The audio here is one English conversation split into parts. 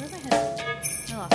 Where's my headset? Oh.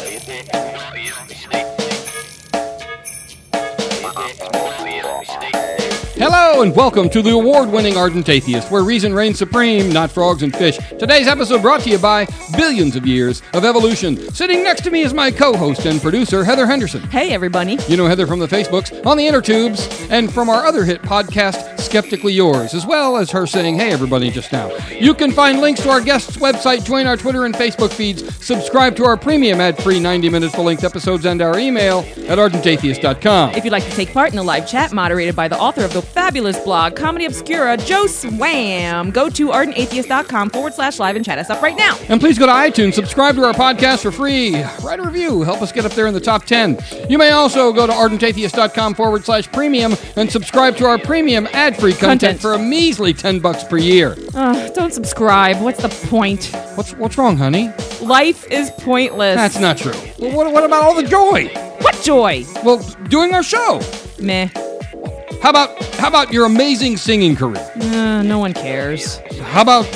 Hello and welcome to the award-winning Ardent Atheist, where reason reigns supreme, not frogs and fish. Today's episode brought to you by billions of years of evolution. Sitting next to me is my co-host and producer, Heather Henderson. Hey, everybody. You know Heather from the Facebooks, on the inner tubes, and from our other hit podcast, Skeptically Yours, as well as her saying, hey, everybody, just now. You can find links to our guests' website, join our Twitter and Facebook feeds, subscribe to our premium ad-free 90-minute full-length episodes, and our email at ardentatheist.com. If you'd like to take part in the live chat moderated by the author of the fabulous blog, Comedy Obscura, Joe Swam, go to ardentatheist.com/live and chat us up right now. And please go to iTunes, subscribe to our podcast for free, write a review, help us get up there in the top 10. You may also go to ardentatheist.com/premium and subscribe to our premium ad-free content for a measly $10 per year. Don't subscribe. What's the point? What's wrong, honey? Life is pointless. That's not true. Well, what about all the joy? What joy? Well, doing our show. Meh. How about your amazing singing career? No one cares. How about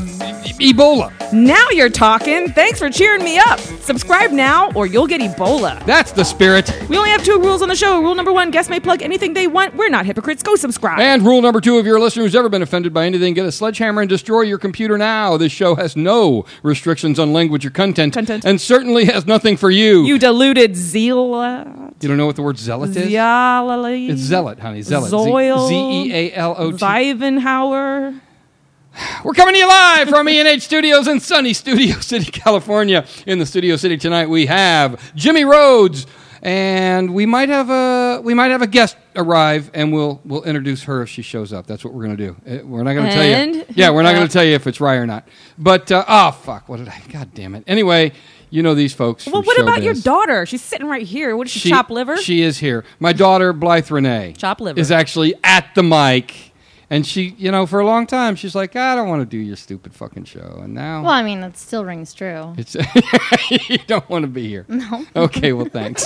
Ebola? Now you're talking. Thanks for cheering me up. Subscribe now or you'll get Ebola. That's the spirit. We only have 2 rules on the show. Rule number 1, guests may plug anything they want. We're not hypocrites. Go subscribe. And rule number 2, if you're a listener who's ever been offended by anything, get a sledgehammer and destroy your computer now. This show has no restrictions on language or content. And certainly has nothing for you. You deluded zealot. You don't know what the word zealot is? It's zealot, honey. Zealot. Zoil. Z-E-A-L-O-T. Weivenhauer. We're coming to you live from E&H Studios in sunny Studio City, California. In the Studio City tonight, we have Jimmy Rhodes, and we might have a guest arrive, and we'll introduce her if she shows up. That's what we're going to do. We're not going to tell you. Yeah, we're not going to tell you if it's Rye or not. But fuck, what did I? God damn it. Anyway. You know these folks. Well, what about your daughter? She's sitting right here. What is she, chop liver? She is here. My daughter, Blythe Renee. Chop liver. Is actually at the mic. And she, for a long time, she's like, I don't want to do your stupid fucking show. And now... Well, I mean, that still rings true. It's you don't want to be here. No. Okay, well, thanks.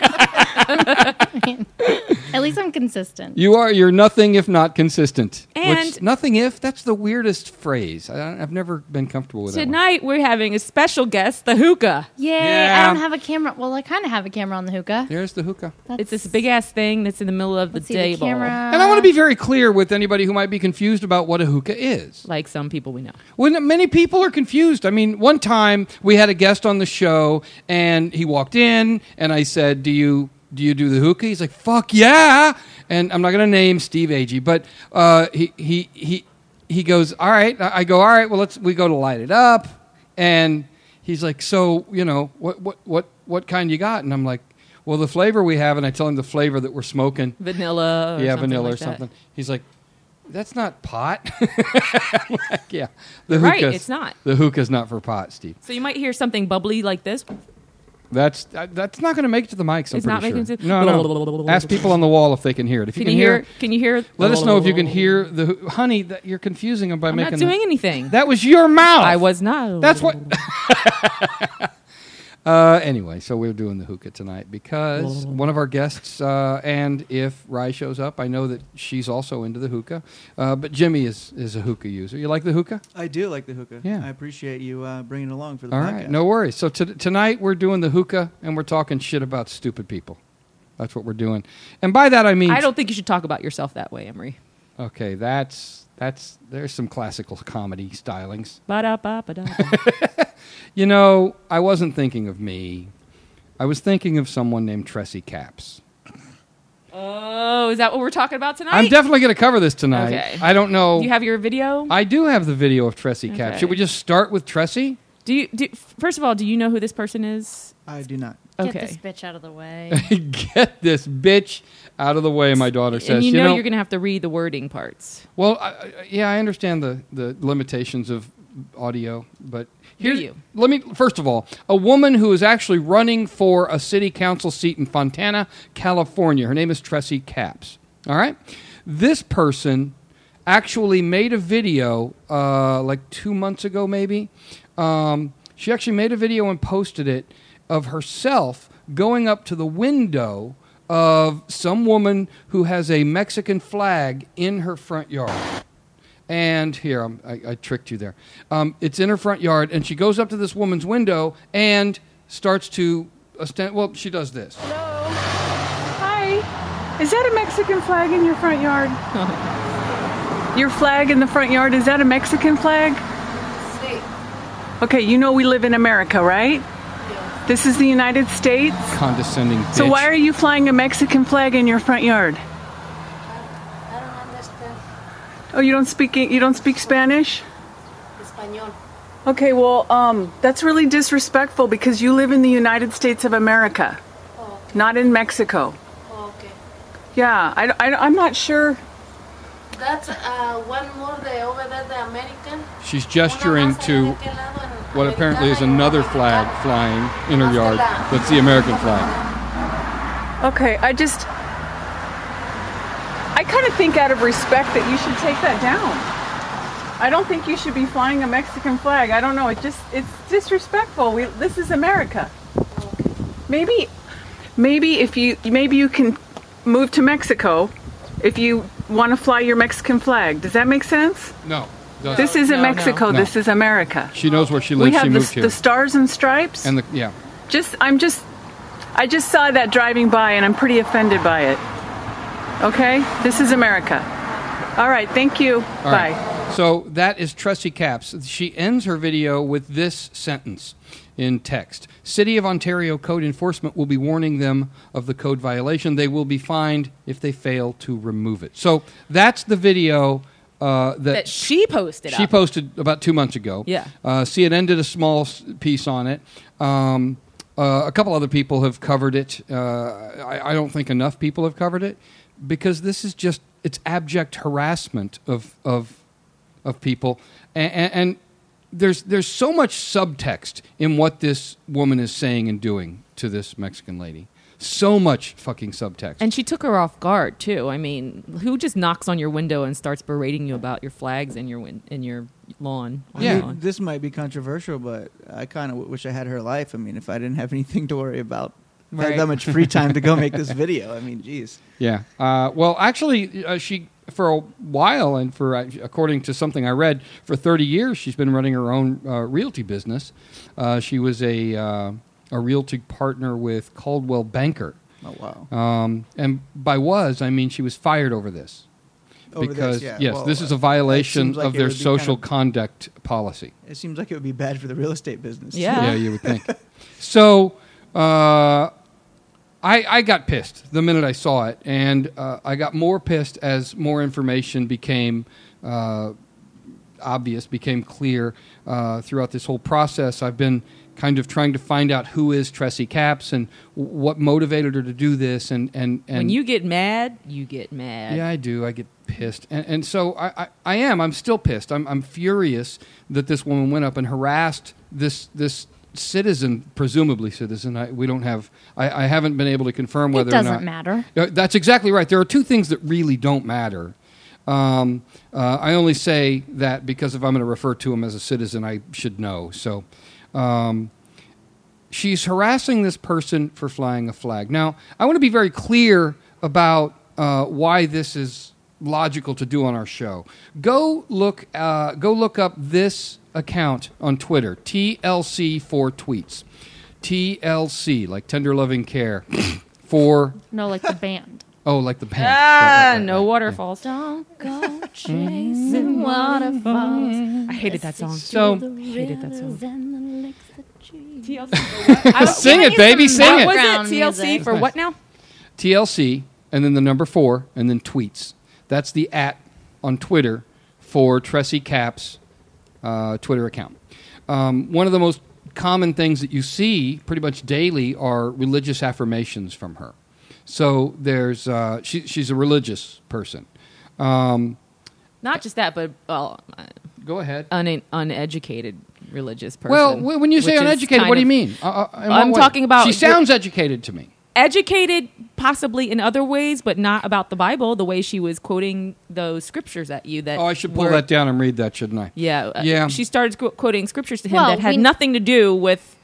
I mean, at least I'm consistent. You're nothing if not consistent. And nothing if, that's the weirdest phrase. I've never been comfortable with that. Tonight, we're having a special guest, the hookah. Yay, Yeah. I don't have a camera. Well, I kind of have a camera on the hookah. There's the hookah. It's this big-ass thing that's in the middle of the table. The camera. And I want to be very clear with anybody who might be confused about what a hookah is. Like some people we know. Well, many people are confused. I mean, one time we had a guest on the show, and he walked in, and I said, do you do the hookah? He's like, fuck yeah! And I'm not going to name Steve Agee, but he goes, all right. I go, all right, well, we go to light it up. And he's like, so, what kind you got? And I'm like, well, the flavor we have, and I tell him the flavor that we're smoking. Vanilla or yeah, something vanilla like or something. That. He's like, that's not pot. I'm like, yeah. Right, it's not. The hookah's not for pot, Steve. So you might hear something bubbly like this. That's not going to make it to the mics, I'm It's not pretty making sure. it. No. Ask people on the wall if they can hear it. If Can you hear? Can you hear? Let us know if you can hear the honey. That you're confusing them by I'm making. not doing anything. That was your mouth. I was not. That's what. Anyway, so we're doing the hookah tonight because one of our guests, and if Rye shows up, I know that she's also into the hookah. But Jimmy is a hookah user. You like the hookah? I do like the hookah. Yeah. I appreciate you bringing it along for the All podcast. right, no worries. So tonight we're doing the hookah, and we're talking shit about stupid people. That's what we're doing. And by that I mean... I don't think you should talk about yourself that way, Emery. Okay, there's some classical comedy stylings. Ba-da-ba-ba-da. I wasn't thinking of me. I was thinking of someone named Tressie Capps. Oh, is that what we're talking about tonight? I'm definitely going to cover this tonight. Okay. I don't know. Do you have your video? I do have the video of Tressie Capps. Okay. Should we just start with Tressie? First of all, do you know who this person is? I do not. Get Okay. this bitch out of the way. Get this bitch out of the way, my daughter says. And you know you're going to have to read the wording parts. Well, I understand the limitations of audio, but let me first of all, a woman who is actually running for a city council seat in Fontana, California. Her name is Tressie Capps. All right, this person actually made a video like 2 months ago, maybe. She actually made a video and posted it of herself going up to the window of some woman who has a Mexican flag in her front yard. And here, I tricked you there. It's in her front yard, and she goes up to this woman's window and starts to she does this. Hello. Hi. Is that a Mexican flag in your front yard? Your flag in the front yard, is that a Mexican flag? Sí. Okay, you know we live in America, right? Yeah. This is the United States? Condescending bitch. So why are you flying a Mexican flag in your front yard? I don't understand Oh, you don't speak Spanish? Español. Okay, well, that's really disrespectful because you live in the United States of America, Oh, not in Mexico. okay. Yeah, I'm not sure. That's one more over there, the American. She's gesturing to what apparently is another flag flying in her yard. That's the American flag. Okay, I kind of think out of respect that you should take that down. I don't think you should be flying a Mexican flag. I don't know. It's disrespectful. This is America. Maybe you can move to Mexico if you want to fly your Mexican flag. Does that make sense? No. This isn't Mexico. No. This is America. She knows where she lives. We have she moved here. the stars and stripes. And I just saw that driving by, and I'm pretty offended by it. Okay? This is America. All right. Thank you. All Bye. right. So that is Tressie Capps. She ends her video with this sentence in text. City of Ontario Code Enforcement will be warning them of the code violation. They will be fined if they fail to remove it. So that's the video that she posted. She posted about 2 months ago. Yeah. CNN did a small piece on it. A couple other people have covered it. I don't think enough people have covered it because this is just, it's abject harassment of people. And there's so much subtext in what this woman is saying and doing to this Mexican lady. So much fucking subtext. And she took her off guard too. I mean, who just knocks on your window and starts berating you about your flags in your lawn? Yeah. This might be controversial, but I kind of wish I had her life. I mean, if I didn't have anything to worry about, I had that much free time to go make this video. I mean, geez. Yeah. Well, actually, she, for a while, and for according to something I read, for 30 years, she's been running her own realty business. She was a realty partner with Coldwell Banker. Oh, wow. And by was, I mean she was fired over this. Because, yes, well, this is a violation like of their social conduct policy. It seems like it would be bad for the real estate business. Yeah. Yeah, you would think. So I got pissed the minute I saw it, and I got more pissed as more information became obvious, became clear throughout this whole process. I've been kind of trying to find out who is Tressie Capps and what motivated her to do this. And when you get mad, you get mad. Yeah, I do. I get pissed. And so I'm still pissed. I'm furious that this woman went up and harassed this citizen, presumably citizen. I haven't been able to confirm whether or not. It doesn't matter. That's exactly right. There are two things that really don't matter. I only say that because if I'm going to refer to him as a citizen, I should know. So she's harassing this person for flying a flag. Now, I want to be very clear about why this is logical to do on our show. Go look up this account on Twitter, TLC4 tweets. TLC, like Tender Loving Care, for... No, like the band. Oh, like the band. No waterfalls. Don't go chasing waterfalls. I hated that song. So, hated that song. Sing it, baby, sing it. What was it? TLC for what now? TLC, and then the number 4, and then tweets. That's the @ on Twitter for Tressie Capps' Twitter account. One of the most common things that you see pretty much daily are religious affirmations from her. So there's she's a religious person. Not just that, but go ahead. Uneducated religious person. Well, when you say uneducated, what do you mean? I'm talking about. She sounds educated to me. Educated, possibly in other ways, but not about the Bible. The way she was quoting those scriptures at you. That I should pull that down and read that, shouldn't I? Yeah. Yeah. She started quoting scriptures to him that had nothing to do with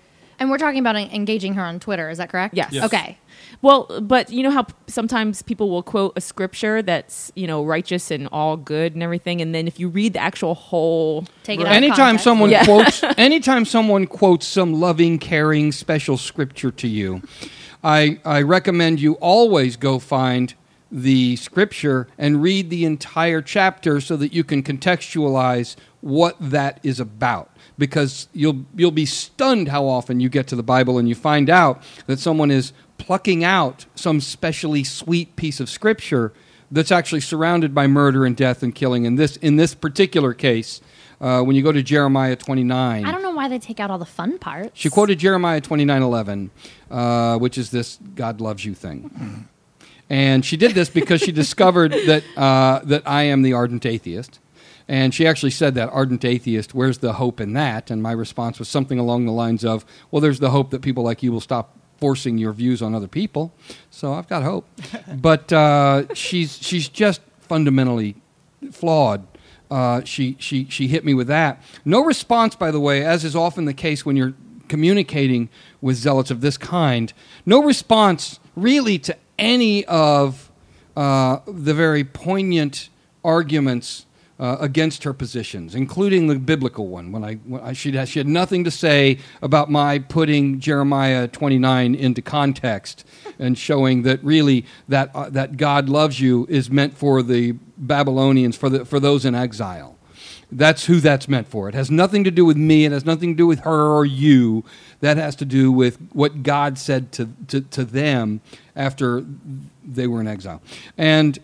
And we're talking about engaging her on Twitter. Is that correct? Yes. Okay. Well, but you know how sometimes people will quote a scripture that's, righteous and all good and everything, and then if you read the actual whole... Take it out of anytime context. anytime someone quotes some loving, caring, special scripture to you, I recommend you always go find the scripture and read the entire chapter so that you can contextualize what that is about. Because you'll be stunned how often you get to the Bible and you find out that someone is plucking out some specially sweet piece of scripture that's actually surrounded by murder and death and killing. In this particular case, when you go to Jeremiah 29, I don't know why they take out all the fun parts. she quoted Jeremiah 29:11, which is this "God loves you" thing, and she did this because she discovered that I am the ardent atheist. And she actually said that, ardent atheist, where's the hope in that? And my response was something along the lines of, well, there's the hope that people like you will stop forcing your views on other people. So I've got hope. But she's just fundamentally flawed. She hit me with that. No response, by the way, as is often the case when you're communicating with zealots of this kind. No response really to any of the very poignant arguments against her positions, including the biblical one. She had nothing to say about my putting Jeremiah 29 into context and showing that really that God loves you is meant for the Babylonians, for those in exile. That's who that's meant for. It has nothing to do with me. It has nothing to do with her or you. That has to do with what God said to them after they were in exile. And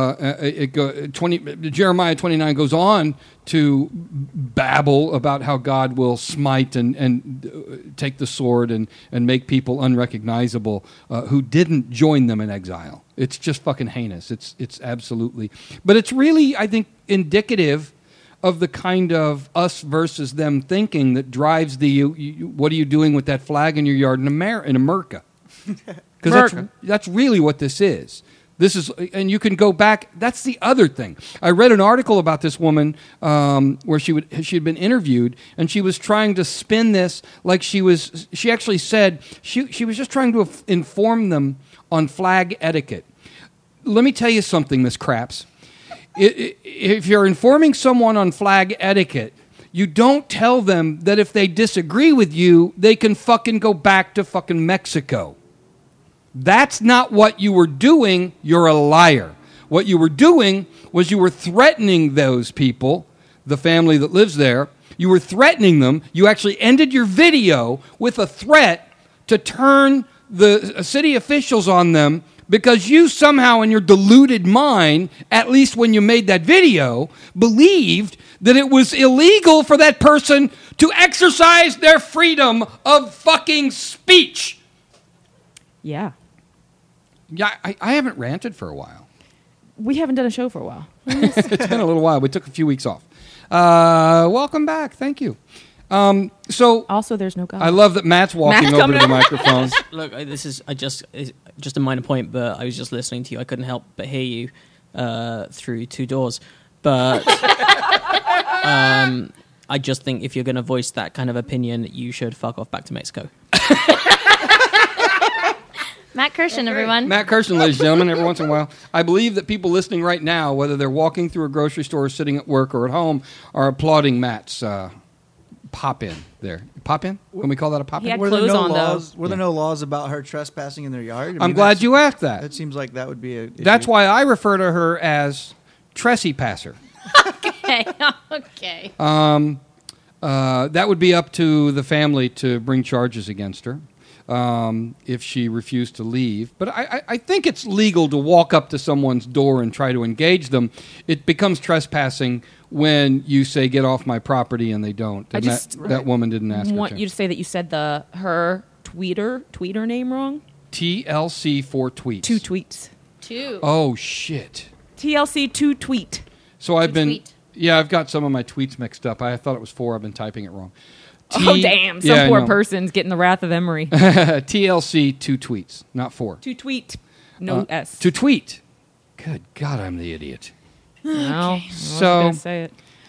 Jeremiah 29 goes on to babble about how God will smite and take the sword and make people unrecognizable who didn't join them in exile. It's just fucking heinous. It's absolutely. But it's really, I think, indicative of the kind of us versus them thinking that drives what are you doing with that flag in your yard in America? Because that's really what this is. This is, and you can go back. That's the other thing. I read an article about this woman where she had been interviewed, and she was trying to spin this like she actually said she was just trying to inform them on flag etiquette. Let me tell you something, Miss Craps. If you're informing someone on flag etiquette, you don't tell them that if they disagree with you, they can fucking go back to fucking Mexico. That's not what you were doing. You're a liar. What you were doing was you were threatening those people, the family that lives there. You were threatening them. You actually ended your video with a threat to turn the city officials on them because you somehow in your deluded mind, at least when you made that video, believed that it was illegal for that person to exercise their freedom of fucking speech. Yeah. Yeah, I haven't ranted for a while. We haven't done a show for a while. It's been a little while. We took a few weeks off. Welcome back. Thank you. So also, there's no God. I love that Matt's walking over to the microphone. Look, it's just a minor point, but I was just listening to you. I couldn't help but hear you through two doors. But I just think if you're going to voice that kind of opinion, you should fuck off back to Mexico. Matt Kirshen, everyone. Matt Kirshen, ladies and gentlemen, every once in a while. I believe that people listening right now, whether they're walking through a grocery store, sitting at work, or at home, are applauding Matt's pop-in there. Pop-in? Can we call that a pop-in? Were there no laws about her trespassing in their yard? I'm glad you asked that. It seems like that would be a... That's why I refer to her as Tressie Passer. Okay. Okay. That would be up to the family to bring charges against her. If she refused to leave. But I think it's legal to walk up to someone's door and try to engage them. It becomes trespassing when you say, get off my property, and they don't. And that woman didn't ask her to. I want you to say that you said her tweeter name wrong. TLC 4 tweets. 2 tweets. 2. Oh, shit. TLC 2 tweet. So I've got some of my tweets mixed up. I thought it was 4. I've been typing it wrong. Oh, damn. Some poor person's getting the wrath of Emery. TLC 2 tweets, not 4. 2 tweet. No S. To tweet. Good God, I'm the idiot. No, so, I was going to say it.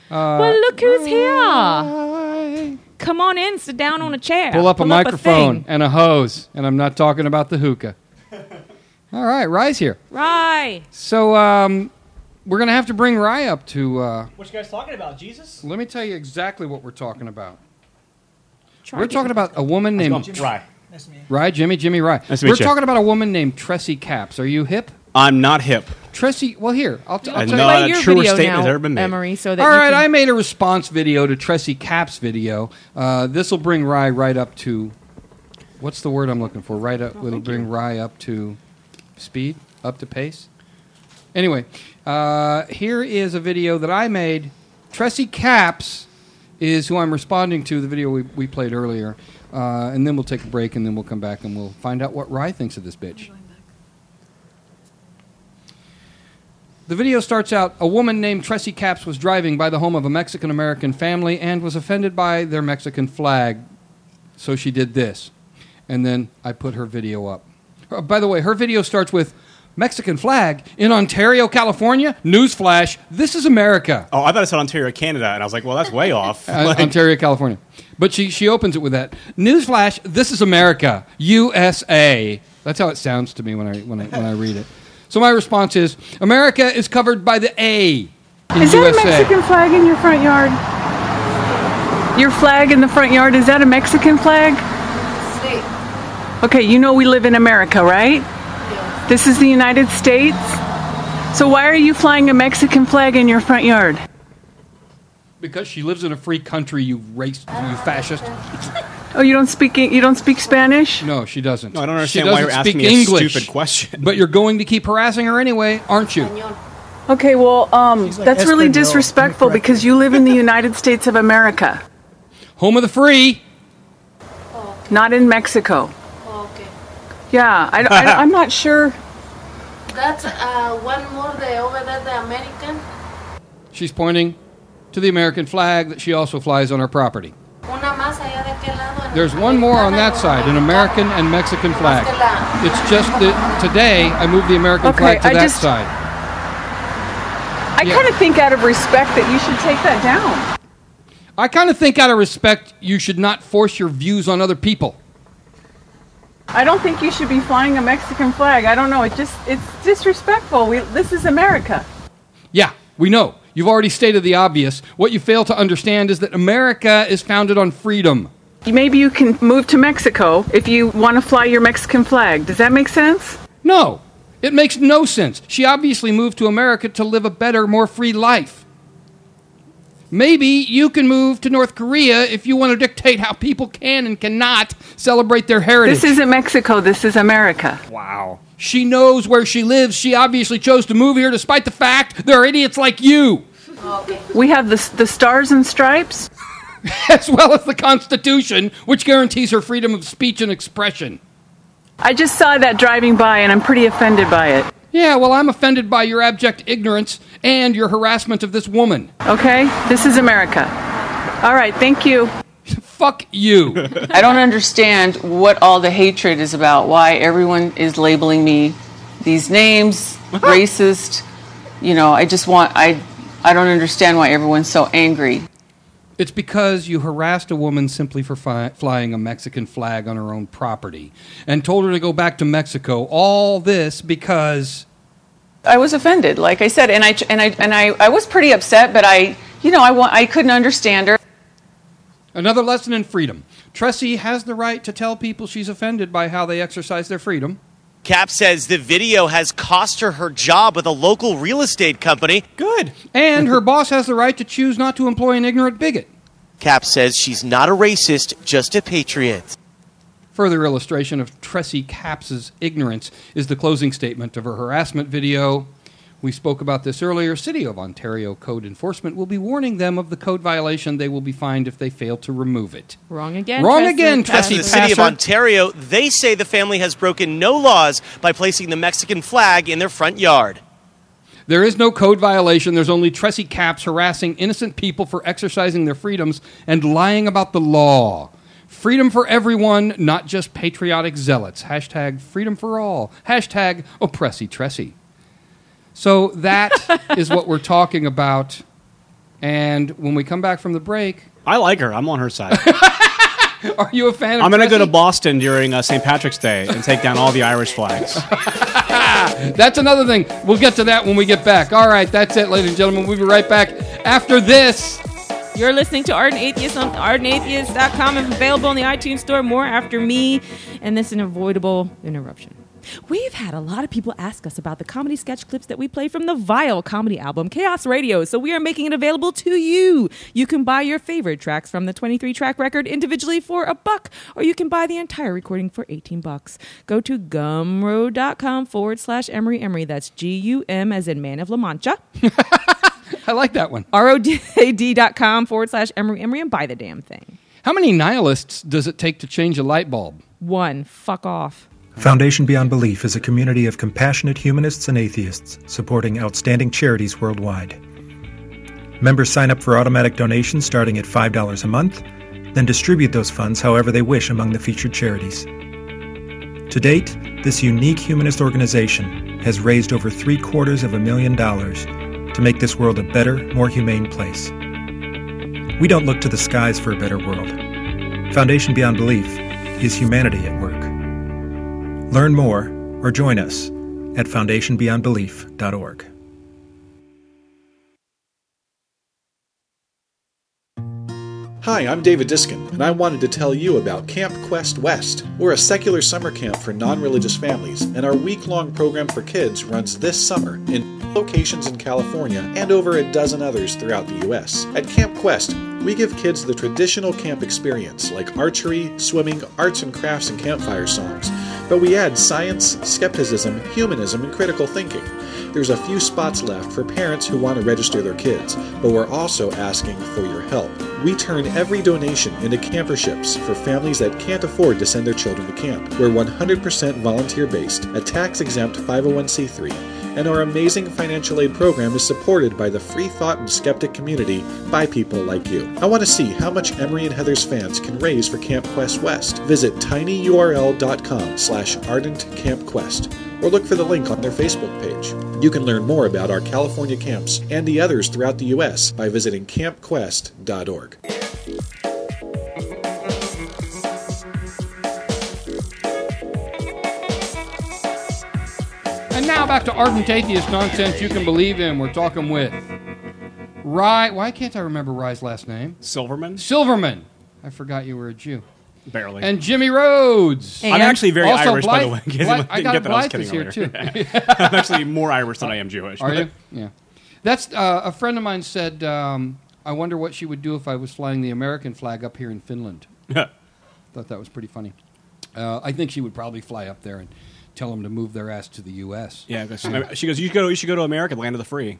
Well, look who's here. Come on in, sit down on a chair. Pull up a microphone thing. and a hose, and I'm not talking about the hookah. All right, Rye's here. Rye. So we're going to have to bring Rye up to... what you guys talking about, Jesus? Let me tell you exactly what we're talking about. We're talking about a woman named... Rye. Nice to meet you. Rye, Jimmy Rye. Nice to meet We're you. talking about a woman named Tressie Capps. Are you hip? I'm not hip. Tressie, well, here, I'll tell you. Not Play a your truer video statement now, has ever been made. Emery, so that All you right, can... I made a response video to Tressie Capps' video. This will bring Rye right up to... What's the word I'm looking for? Right up. It'll bring Rye up to speed, up to pace. Anyway, here is a video that I made. Tressie Capps is who I'm responding to, the video we played earlier. And then we'll take a break, and then we'll come back, and we'll find out what Rye thinks of this bitch. The video starts out, a woman named Tressie Capps was driving by the home of a Mexican-American family and was offended by their Mexican flag, so she did this. And then I put her video up. By the way, her video starts with, Mexican flag in Ontario, California? Newsflash, this is America. Oh, I thought it said Ontario, Canada, and I was like, well, that's way off. Ontario, California. But she opens it with that. Newsflash, this is America, USA. That's how it sounds to me when I read it. So my response is, America is covered by the A in Is USA. that a Mexican flag in your front yard? Your flag in the front yard, is that a Mexican flag? Sí. Okay, you know we live in America, right? Yes. This is the United States? So why are you flying a Mexican flag in your front yard? Because she lives in a free country, you fascist. Oh, you don't speak Spanish? No, she doesn't. No, I don't She understand why you're doesn't asking speak me English, a stupid question. But you're going to keep harassing her anyway, aren't you? Español. Okay, well, She's like that's really Espanol. disrespectful Incorrect. because you live in the United States of America, Home of the free. Oh, not in Mexico. okay. Yeah, I'm not sure. That's one more the over there, the American. She's pointing to the American flag that she also flies on her property. Una más allá de aquel lado. There's one more on that side, an American and Mexican flag. It's just that today I moved the American Okay, flag to I that just- side. I kind of think out of respect that you should take that down. I kind of think out of respect you should not force your views on other people. I don't think you should be flying a Mexican flag. I don't know. It's disrespectful. This is America. Yeah, we know. You've already stated the obvious. What you fail to understand is that America is founded on freedom. Maybe you can move to Mexico if you want to fly your Mexican flag. Does that make sense? No, it makes no sense. She obviously moved to America to live a better, more free life. Maybe you can move to North Korea if you want to dictate how people can and cannot celebrate their heritage. This isn't Mexico. This is America. Wow. She knows where she lives. She obviously chose to move here despite the fact there are idiots like you, Okay. We have the stars and stripes. as well as the Constitution, which guarantees her freedom of speech and expression. I just saw that driving by, and I'm pretty offended by it. Yeah, well, I'm offended by your abject ignorance and your harassment of this woman. Okay? This is America. All right, thank you. Fuck you. I don't understand what all the hatred is about, why everyone is labeling me these names, racist. You know, I don't understand why everyone's so angry. It's because you harassed a woman simply for flying a Mexican flag on her own property and told her to go back to Mexico. All this because... I was offended, like I said, and I was pretty upset, but I couldn't understand her. Another lesson in freedom. Tressie has the right to tell people she's offended by how they exercise their freedom. Cap says the video has cost her job with a local real estate company. Good. And her boss has the right to choose not to employ an ignorant bigot. Cap says she's not a racist, just a patriot. Further illustration of Tressie Capps' ignorance is the closing statement of her harassment video. We spoke about this earlier. City of Ontario Code Enforcement will be warning them of the code violation. They will be fined if they fail to remove it. Wrong again. Wrong again, As for Tressie the city of Passer. Ontario, they say the family has broken no laws by placing the Mexican flag in their front yard. There is no code violation. There's only Tressie Capps harassing innocent people for exercising their freedoms and lying about the law. Freedom for everyone, not just patriotic zealots. Hashtag freedom for all. Hashtag oppressy Tressie. So that is what we're talking about And when we come back from the break... I like her. I'm on her side. Are you a fan of I'm going to go to Tressie? Boston during St. Patrick's Day and take down all the Irish flags. That's another thing. We'll get to that when we get back. All right, that's it, ladies and gentlemen. We'll be right back after this. You're listening to Ardent Atheist on ArdentAtheist.com and available in the iTunes Store. More after me and this unavoidable interruption. We've had a lot of people ask us about the comedy sketch clips that we play from the Vile comedy album, Chaos Radio, so we are making it available to you. You can buy your favorite tracks from the 23-track record individually for $1, or you can buy the entire recording for $18. Go to gumroad.com/Emery. That's Gum as in Man of La Mancha. I like that one. RODAD.com/Emery and buy the damn thing. How many nihilists does it take to change a light bulb? 1. Fuck off. Foundation Beyond Belief is a community of compassionate humanists and atheists supporting outstanding charities worldwide. Members sign up for automatic donations starting at $5 a month, then distribute those funds however they wish among the featured charities. To date, this unique humanist organization has raised over $750,000 to make this world a better, more humane place. We don't look to the skies for a better world. Foundation Beyond Belief is humanity at work. Learn more or join us at foundationbeyondbelief.org. Hi, I'm David Diskin, and I wanted to tell you about Camp Quest West. We're a secular summer camp for non-religious families, and our week-long program for kids runs this summer in locations in California and over a dozen others throughout the U.S. At Camp Quest, we give kids the traditional camp experience like archery, swimming, arts and crafts, and campfire songs. But we add science, skepticism, humanism, and critical thinking. There's a few spots left for parents who want to register their kids, but we're also asking for your help. We turn every donation into camperships for families that can't afford to send their children to camp. We're 100% volunteer-based, a tax-exempt 501c3, and our amazing financial aid program is supported by the free thought and skeptic community by people like you. I want to see how much Emery and Heather's fans can raise for Camp Quest West. Visit tinyurl.com/ardentcampquest or look for the link on their Facebook page. You can learn more about our California camps and the others throughout the U.S. by visiting campquest.org. And now back to Ardent Atheist Nonsense You Can Believe In. We're talking with Rye. Why can't I remember Rye's last name? Silverman. Silverman. I forgot you were a Jew. Barely. And Jimmy Rhodes. I'm actually very also Irish, by the way. I got Blythe is here, too. I'm actually more Irish than I am Jewish. Are you? Yeah. That's a friend of mine said, I wonder what she would do if I was flying the American flag up here in Finland. Thought that was pretty funny. I think she would probably fly up there and tell them to move their ass to the U.S. Yeah, she goes, you should go to America, the land of the free.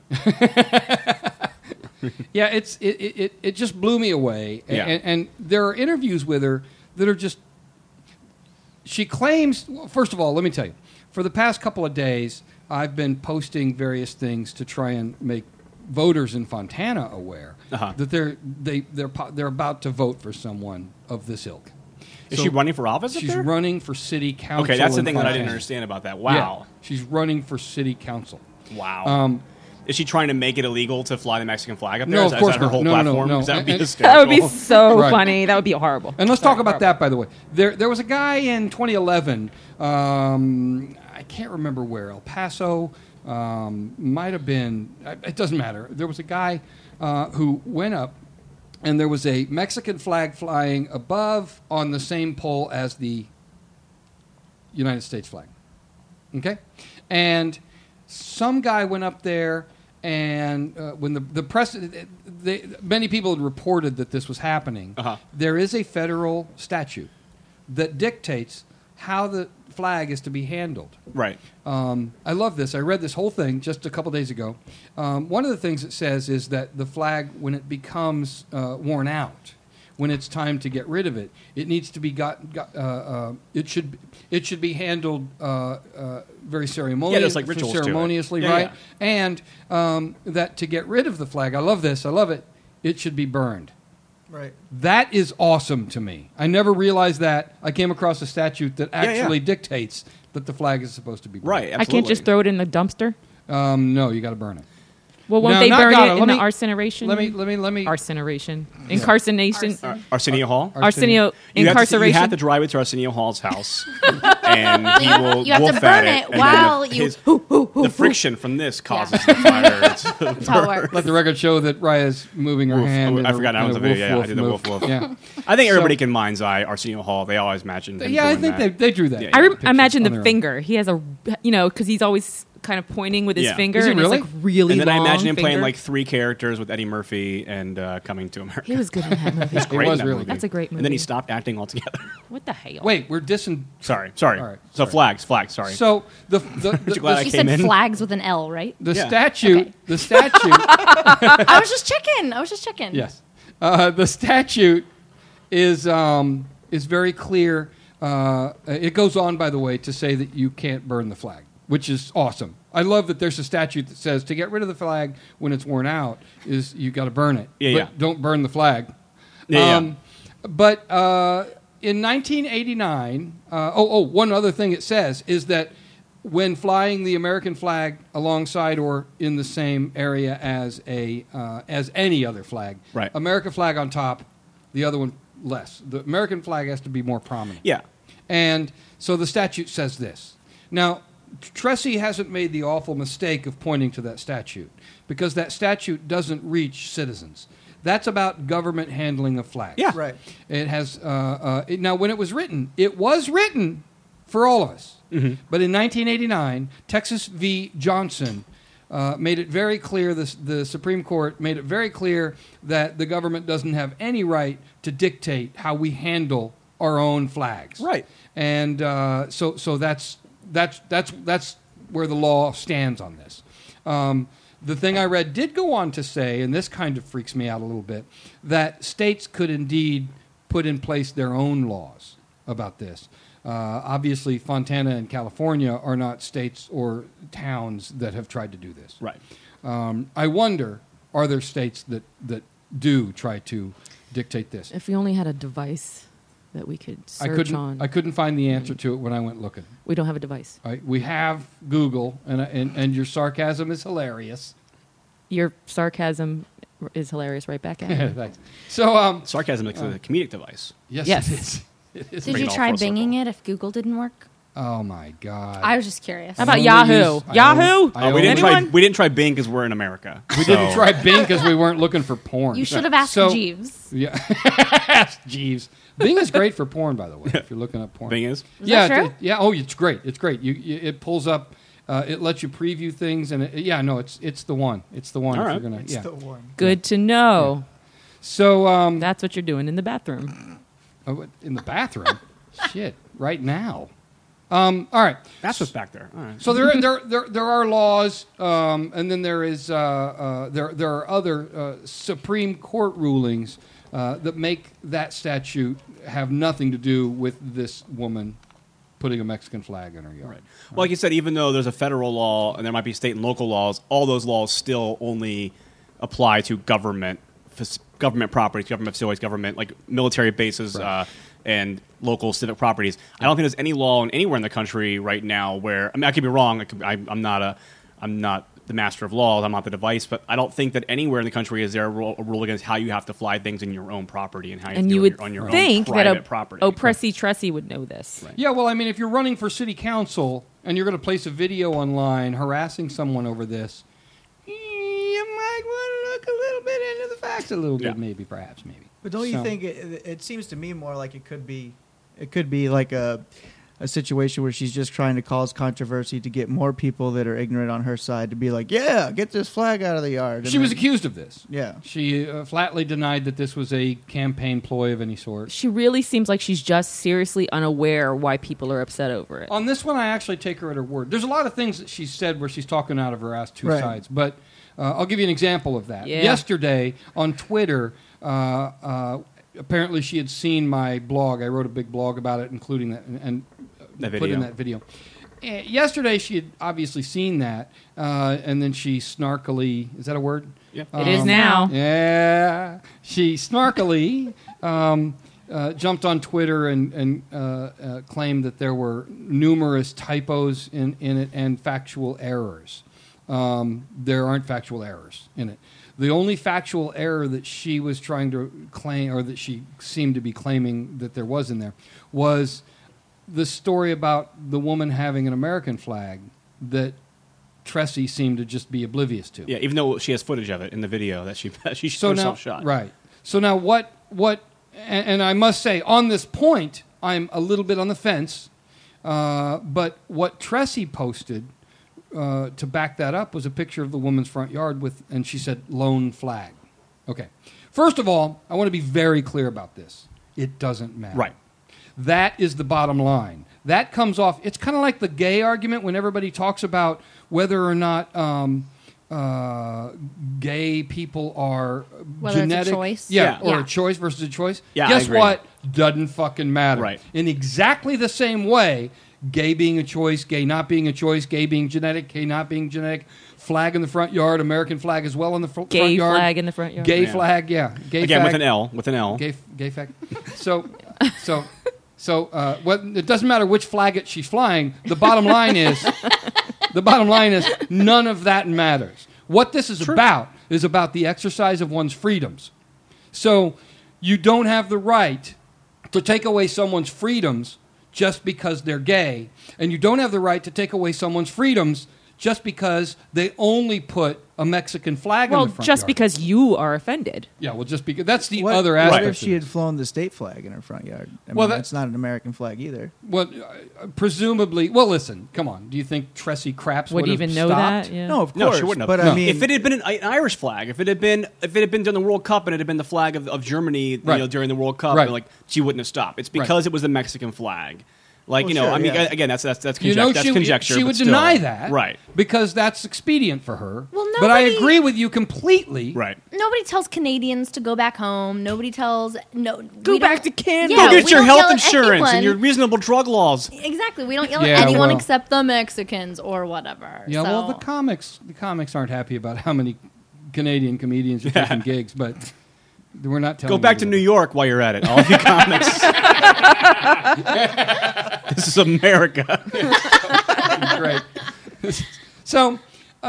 Yeah, it just blew me away. Yeah. And there are interviews with her that are just... She claims... First of all, let me tell you. For the past couple of days, I've been posting various things to try and make voters in Fontana aware that they're about to vote for someone of this ilk. Is she running for office up She's there? running for city council. Okay, that's the in thing that I didn't Fontana. understand about that. Wow. Yeah, she's running for city council. Wow. Is she trying to make it illegal to fly the Mexican flag up there? No, Is of course that her not. whole No, platform? no. That would be And- hysterical. That would be so Right. funny. That would be horrible. And let's talk about that, by the way. There was a guy in 2011, I can't remember where, El Paso, might have been, it doesn't matter. There was a guy who went up, and there was a Mexican flag flying above on the same pole as the United States flag. Okay? And some guy went up there, and when the press, many people had reported that this was happening. There is a federal statute that dictates how the flag is to be handled. Right. I love this. I read this whole thing just a couple days ago. One of the things it says is that the flag, when it becomes worn out, when it's time to get rid of it, it needs to be it should be handled very ceremoniously, Yeah, right? yeah. And that to get rid of the flag, I love this. I love it. It should be burned. Right. That is awesome to me. I never realized that. I came across a statute that actually dictates that the flag is supposed to be burned. Right, I can't just throw it in the dumpster? No, you got to burn it. Well, won't No, they not burn Ghana. it in the arsenation? Let me. Arsenation. Incarceration. Arsenio Hall? Arsenio. You Incarceration. have to drive it to Arsenio Hall's house, and he will You have to wolf burn at it and while then you- the friction from this causes the fire. That's how it works. Let the record show that Raya's moving her Woof. hand. Oh, in I a- forgot. in I a was a video. woof, Yeah, woof I did the move. woof woof. Yeah. I think So- everybody can mind's eye Arsenio Hall. They always imagine. him Yeah, I doing think that. they drew that. Yeah, I imagine on the their own. finger. He has a, because he's always kind of pointing with his Yeah. finger, Is he and really? it's like really And then I long imagine him playing finger. like 3 characters with Eddie Murphy and Coming to America. He was good in that movie. He's great was in that really movie. That's a great And then he movie. stopped acting altogether. What the hell? Wait, we're dissing. Sorry. All right, So sorry. flags. Sorry. So the you glad I You came said in? flags with an L, right? the Yeah. statute. Okay. The statute. I was just checking. Yes. The statute is very clear. It goes on, by the way, to say that you can't burn the flag, which is awesome. I love that there's a statute that says to get rid of the flag when it's worn out is you got to burn it. Yeah, but yeah. don't burn the flag. Yeah. But in 1989, one other thing it says is that when flying the American flag alongside or in the same area as as any other flag, Right. American flag on top, the other one less. The American flag has to be more prominent. Yeah. And so the statute says this. Now, Tressie hasn't made the awful mistake of pointing to that statute because that statute doesn't reach citizens. That's about government handling of flags. Yeah. Right. It has now when it was written for all of us. Mm-hmm. But in 1989, Texas v. Johnson made it very clear. The Supreme Court made it very clear that the government doesn't have any right to dictate how we handle our own flags. Right. And so that's where the law stands on this. The thing I read did go on to say, and this kind of freaks me out a little bit, that states could indeed put in place their own laws about this. Obviously, Fontana and California are not states or towns that have tried to do this. Right. I wonder, are there states that do try to dictate this? If we only had a device that we could search on. I couldn't find the answer to it when I went looking. We don't have a device. Right, we have Google, and your sarcasm is hilarious. Your sarcasm is hilarious right back at you. Thanks. So, sarcasm is a comedic device. Yes, Yes. it is. It is. Did you try binging it if Google didn't work? Oh my God! I was just curious. How about I Yahoo? only use- Yahoo? I we didn't Anyone? try. We didn't try Bing because we're in America. We didn't try Bing because we weren't looking for porn. You should have asked So- Jeeves. Yeah, ask Jeeves. Bing is great for porn, by the way. If you're looking up porn, Bing is. yeah, that true? yeah. Oh, it's great. It's great. It pulls up. It lets you preview things, and it's the one. It's the one. All if right. you're gonna, It's yeah. the one. Good to know. So That's what you're doing in the bathroom. in the bathroom, shit, right now. All right. That's what's back there. All right. So there are laws, and then there are other Supreme Court rulings that make that statute have nothing to do with this woman putting a Mexican flag in her yard. Right. Well, like you said, even though there's a federal law and there might be state and local laws, all those laws still only apply to government properties, government facilities, government like military bases, Right. and local civic properties. I don't think there's any law anywhere in the country right now where I could be wrong. I'm not the master of laws. I'm not the device, but I don't think that anywhere in the country is there a rule against how you have to fly things in your own property and how you, And do you it would on your think own that private property. Oppressy Tressie would know this. Right. Yeah, well, I mean, if you're running for city council and you're going to place a video online harassing someone over this, you might want to look a little bit into the facts a little bit, maybe, perhaps, maybe. But don't you So- think it seems to me more like it could be like a situation where she's just trying to cause controversy to get more people that are ignorant on her side to be like, yeah, get this flag out of the yard. And She was then- accused of this. Yeah. She flatly denied that this was a campaign ploy of any sort. She really seems like she's just seriously unaware why people are upset over it. On this one, I actually take her at her word. There's a lot of things that she said where she's talking out of her ass two Right. sides, but I'll give you an example of that. Yeah. Yesterday on Twitter, apparently she had seen my blog. I wrote a big blog about it, including that, and That put video. in that video. Yesterday, she had obviously seen that, and then she snarkily, is that a word? Yeah. It is now. Yeah. She snarkily jumped on Twitter and claimed that there were numerous typos in it and factual errors. there aren't factual errors in it. The only factual error that she was trying to claim, or that she seemed to be claiming that there was in there, was the story about the woman having an American flag that Tressie seemed to just be oblivious to. Yeah, even though she has footage of it in the video that she herself shot. Right. So now what, and I must say, on this point, I'm a little bit on the fence, but what Tressie posted to back that up was a picture of the woman's front yard and she said, lone flag. Okay. First of all, I want to be very clear about this. It doesn't matter. Right. That is the bottom line. That comes off, it's kind of like the gay argument when everybody talks about whether or not gay people are whether genetic. It's a choice. Or a choice versus a choice. Yeah, Guess I agree. what? Doesn't fucking matter. Right. In exactly the same way, gay being a choice, gay not being a choice, gay being genetic, gay not being genetic, flag in the front yard, American flag as well in the front yard. Gay flag in the front yard. Gay flag, yeah. Gay Again, flag. with an L. Gay flag. So it doesn't matter which flag she's flying. The bottom line is none of that matters. What this is about is about the exercise of one's freedoms. So you don't have the right to take away someone's freedoms just because they're gay, and you don't have the right to take away someone's freedoms just because they only put a Mexican flag in the front just yard. because you are offended. Yeah, well, just because that's the other aspect. What if she had flown the state flag in her front yard? I mean, that's not an American flag either. Well, presumably. Well, listen, come on. Do you think Tressie Craps would even know stopped? that? Yeah. No, of course. No, she wouldn't have. But I mean, if it had been an Irish flag, if it had been during the World Cup and it had been the flag of Germany, during the World Cup, Right. like she wouldn't have stopped. It's because it was the Mexican flag. Like, Well, sure, I mean, yeah. again, that's conjecture. She would but still. deny that, right? Because that's expedient for her. Well, but I nobody- agree with you completely. Right. Nobody tells Canadians to go back home. Nobody tells Go back to Canada. Yeah, Go get we your don't health yell at insurance and anyone. your reasonable drug laws. Exactly. We don't yell Yeah, at anyone well. except the Mexicans or whatever. Yeah. So. Well, the comics aren't happy about how many Canadian comedians are taking gigs, but we're not telling. Go back you to that. New York while you're at it. All of you comics. This is America. Great. So,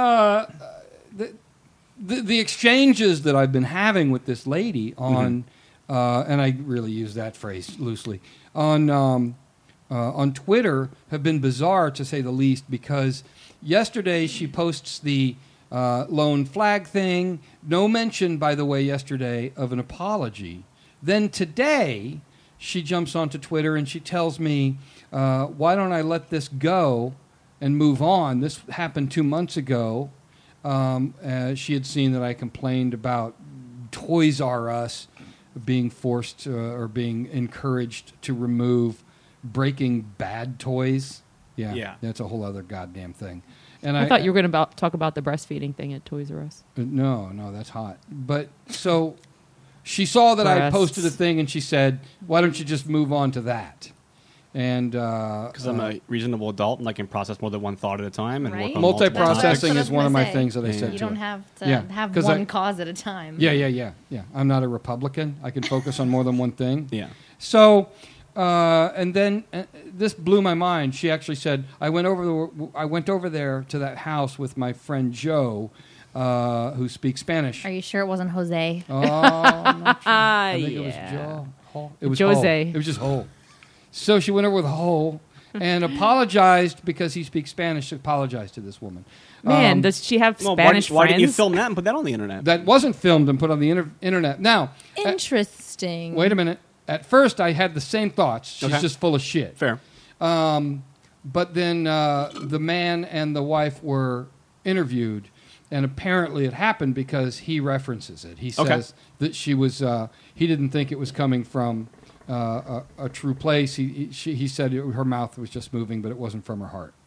the exchanges that I've been having with this lady on, and I really use that phrase loosely, on Twitter have been bizarre to say the least, because yesterday she posts the lone flag thing. No mention, by the way, yesterday of an apology. Then today she jumps onto Twitter and she tells me, why don't I let this go and move on? This happened 2 months ago. She had seen that I complained about Toys R Us being forced or being encouraged to remove Breaking Bad toys. Yeah, that's a whole other goddamn thing. And I thought you were going to talk about the breastfeeding thing at Toys R Us. No, that's hot. But so she saw that I posted a thing and she said, why don't you just move on to that? And because I'm a reasonable adult and I can process more than one thought at a time. And Right? work on multi-processing That's is what one of my say. things that I said You to don't her. have to Yeah, have 'cause one cause at a time. Yeah. I'm not a Republican. I can focus on more than one thing. Yeah. So, and then this blew my mind. She actually said, I went over there to that house with my friend Joe, who speaks Spanish. Are you sure it wasn't Jose? Oh, I'm not sure. I think it was Joe. It was Jose. Ho. It was just Ho. So she went over with Ho and apologized because he speaks Spanish. Apologized to this woman. Man, does she have Spanish why didn't you friends? film that and put that on the internet? That wasn't filmed and put on the internet. Now, Interesting. wait a minute. At first, I had the same thoughts. She's Okay. just full of shit. Fair. But then the man and the wife were interviewed, and apparently it happened because he references it. He says that she was. He didn't think it was coming from a true place. He said her mouth was just moving, but it wasn't from her heart.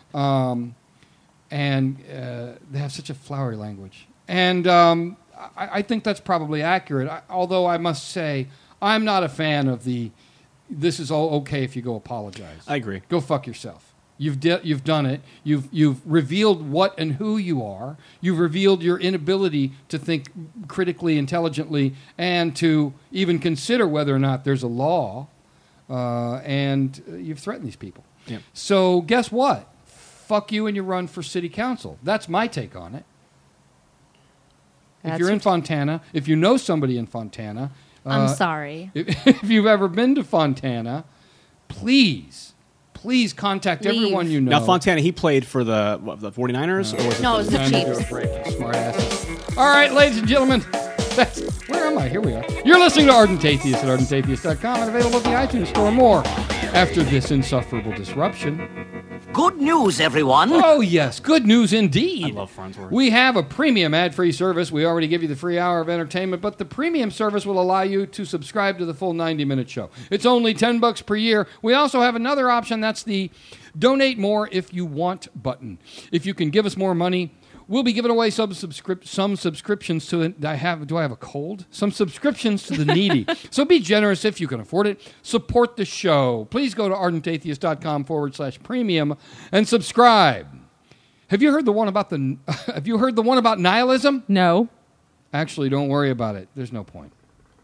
And they have such a flowery language, and I think that's probably accurate. Although I must say, I'm not a fan of the. This is all okay if you go apologize. I agree. Go fuck yourself. You've done it. You've revealed what and who you are. You've revealed your inability to think critically, intelligently, and to even consider whether or not there's a law. And you've threatened these people. Yeah. So guess what? fuck you and you run for city council. That's my take on it. If That's you're in what- Fontana, if you know somebody in Fontana, I'm sorry. If you've ever been to Fontana, please contact Leave. everyone you know. Now, Fontana, he played for the 49ers? Or was No, it was the Time to do Chiefs. a break, smart asses. All right, ladies and gentlemen, where am I? Here we are. You're listening to Ardent Atheist at ArdentAtheist.com and available at the iTunes Store. More after this insufferable disruption. Good news, everyone. Oh, yes. Good news indeed. I love Farnsworth. We have a premium ad-free service. We already give you the free hour of entertainment, but the premium service will allow you to subscribe to the full 90-minute show. It's only $10 per year. We also have another option. That's the Donate More If You Want button. If you can give us more money, we'll be giving away some subscriptions to do I have a cold? Some subscriptions to the needy. So be generous if you can afford it. Support the show. Please go to ardentatheist.com/premium and subscribe. Have you heard the one about nihilism? No. Actually, don't worry about it. There's no point.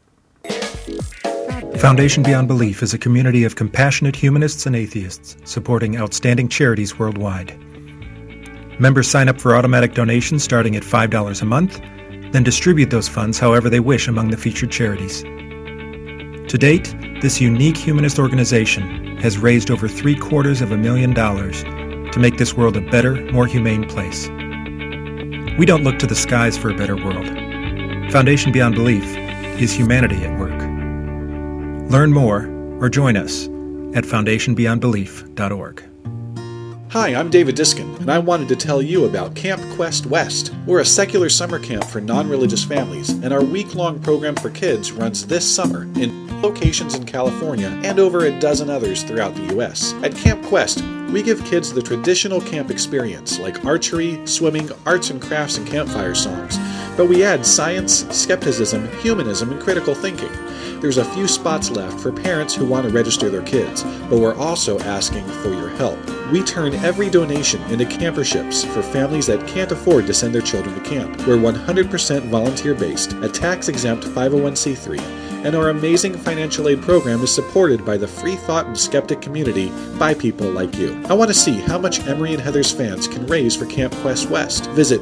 Foundation Beyond Belief is a community of compassionate humanists and atheists supporting outstanding charities worldwide. Members sign up for automatic donations starting at $5 a month, then distribute those funds however they wish among the featured charities. To date, this unique humanist organization has raised over $750,000 to make this world a better, more humane place. We don't look to the skies for a better world. Foundation Beyond Belief is humanity at work. Learn more or join us at foundationbeyondbelief.org. Hi, I'm David Diskin, and I wanted to tell you about Camp Quest West. We're a secular summer camp for non-religious families, and our week-long program for kids runs this summer in locations in California and over a dozen others throughout the U.S. At Camp Quest, we give kids the traditional camp experience, like archery, swimming, arts and crafts, and campfire songs. But we add science, skepticism, humanism, and critical thinking. There's a few spots left for parents who want to register their kids, but we're also asking for your help. We turn every donation into camperships for families that can't afford to send their children to camp. We're 100% volunteer-based, a tax-exempt 501c3, and our amazing financial aid program is supported by the free thought and skeptic community by people like you. I want to see how much Emery and Heather's fans can raise for Camp Quest West. Visit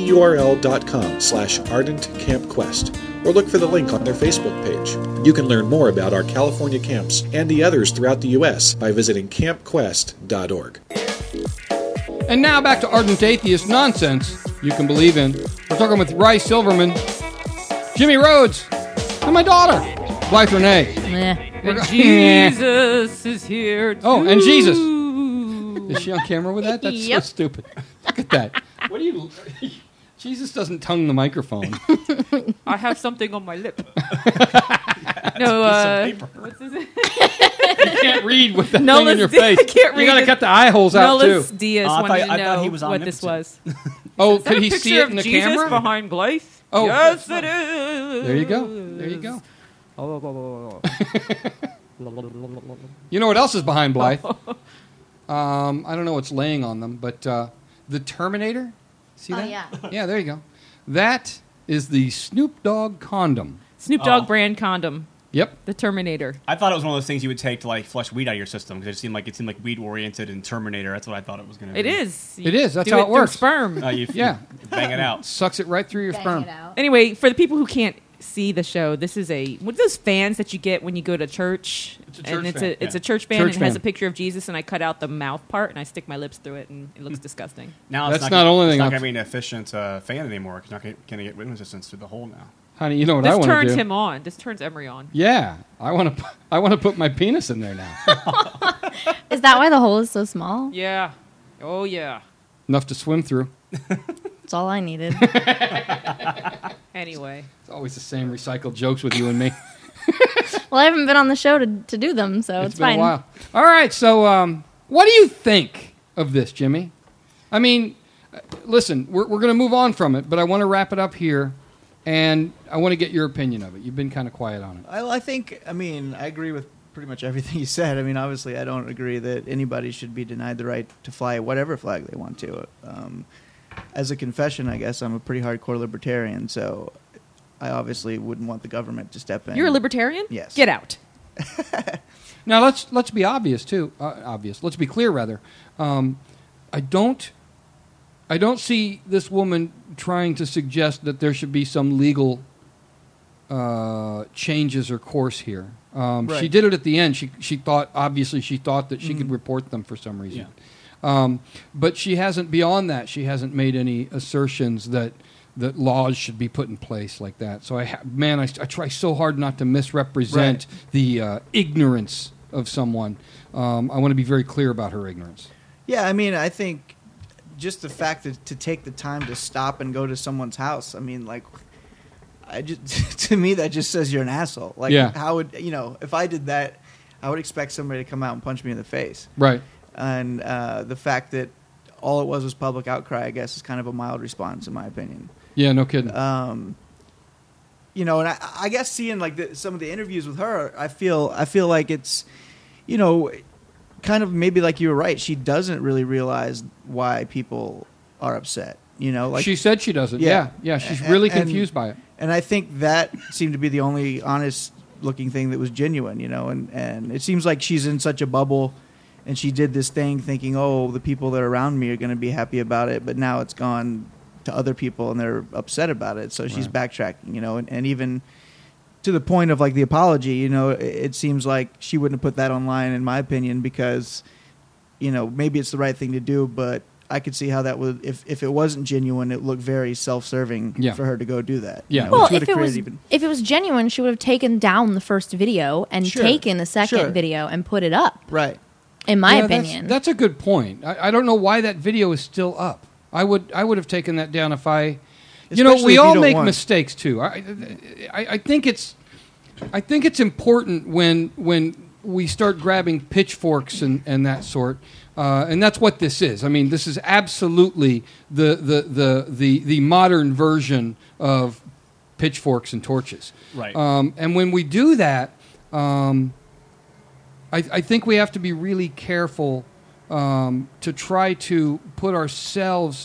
tinyurl.com/ardentcampquest or look for the link on their Facebook page. You can learn more about our California camps and the others throughout the U.S. by visiting campquest.org. And now back to Ardent Atheist nonsense you can believe in. We're talking with Rice Silverman, Jimmy Rhodes, and my daughter, Blythe Renee. And Jesus is here too. Oh, and Jesus. Is she on camera with that? That's Yep. so stupid. Look at that. What do you... Jesus doesn't tongue the microphone. I have something on my lip. What's this? You can't read with that Nolus thing in your Diaz- face. I can't You read got to this. cut the eye holes out, Nolus too. Diaz wanted to know what this was. Oh, Is that could a he picture see it of in the Jesus camera? behind Blythe? Oh. Yes, it is. There you go. There you go. You know what else is behind Blythe? I don't know what's laying on them, but the Terminator. See that? yeah. Yeah, there you go. That is the Snoop Dogg condom. Snoop Dogg brand condom. Yep. The Terminator. I thought it was one of those things you would take to like flush weed out of your system because it seemed like weed oriented and Terminator. That's what I thought it was going to be. It is. It is. That's do how it through works. Sperm. You bang it out. Sucks it right through your sperm. Anyway, for the people who can't see the show, this is what are those fans that you get when you go to church? It's a church and fan. It's a church fan Church and it has fan. a picture of Jesus, and I cut out the mouth part and I stick my lips through it, and it looks disgusting. Now That's it's not only it's thing not I've- going to be an efficient fan anymore. It's not going to get wind resistance through the hole now. Honey, you know what I This want to do? turns him on. This turns Emery on. Yeah, I want to put my penis in there now. Is that why the hole is so small? Yeah. Oh yeah. Enough to swim through. That's all I needed. Anyway. It's always the same recycled jokes with you and me. Well, I haven't been on the show to do them, so it's been fine. a while. All right, so what do you think of this, Jimmy? I mean, listen, we're going to move on from it, but I want to wrap it up here, and I want to get your opinion of it. You've been kind of quiet on it. I agree with pretty much everything you said. I mean, obviously, I don't agree that anybody should be denied the right to fly whatever flag they want to. As a confession, I guess I'm a pretty hardcore libertarian, so I obviously wouldn't want the government to step in. You're a libertarian? Yes. Get out. Now let's be obvious too. Let's be clear rather. I don't see this woman trying to suggest that there should be some legal changes or course here. Right. She did it at the end. She thought that she could report them for some reason. Yeah. But she hasn't, beyond that, she hasn't made any assertions that laws should be put in place like that. So I try so hard not to misrepresent the ignorance of someone. I want to be very clear about her ignorance. Yeah, I mean, I think just the fact that to take the time to stop and go to someone's house, I mean, like, to me that just says you're an asshole. Like, how would, if I did that, I would expect somebody to come out and punch me in the face. Right. And the fact that all it was public outcry, I guess, is kind of a mild response, in my opinion. Yeah, no kidding. And I guess seeing like some of the interviews with her, I feel like it's, kind of maybe like you were right. She doesn't really realize why people are upset. Like she said she doesn't. Yeah. She's really confused by it. And I think that seemed to be the only honest looking thing that was genuine. And it seems like she's in such a bubble, and she did this thing thinking, oh, the people that are around me are going to be happy about it, but now it's gone to other people and they're upset about it. So she's backtracking. And even to the point of like the apology, it seems like she wouldn't have put that online, in my opinion, because, maybe it's the right thing to do, but I could see how that would, if it wasn't genuine, it looked very self-serving for her to go do that. Yeah. Well, if it was genuine, she would have taken down the first video and taken a second video and put it up. Right. In my opinion. That's a good point. I don't know why that video is still up. I would have taken that down if I... we all make mistakes too. I think it's important when we start grabbing pitchforks and that sort, and that's what this is. I mean, this is absolutely the modern version of pitchforks and torches. Right. And when we do that, I think we have to be really careful to try to put ourselves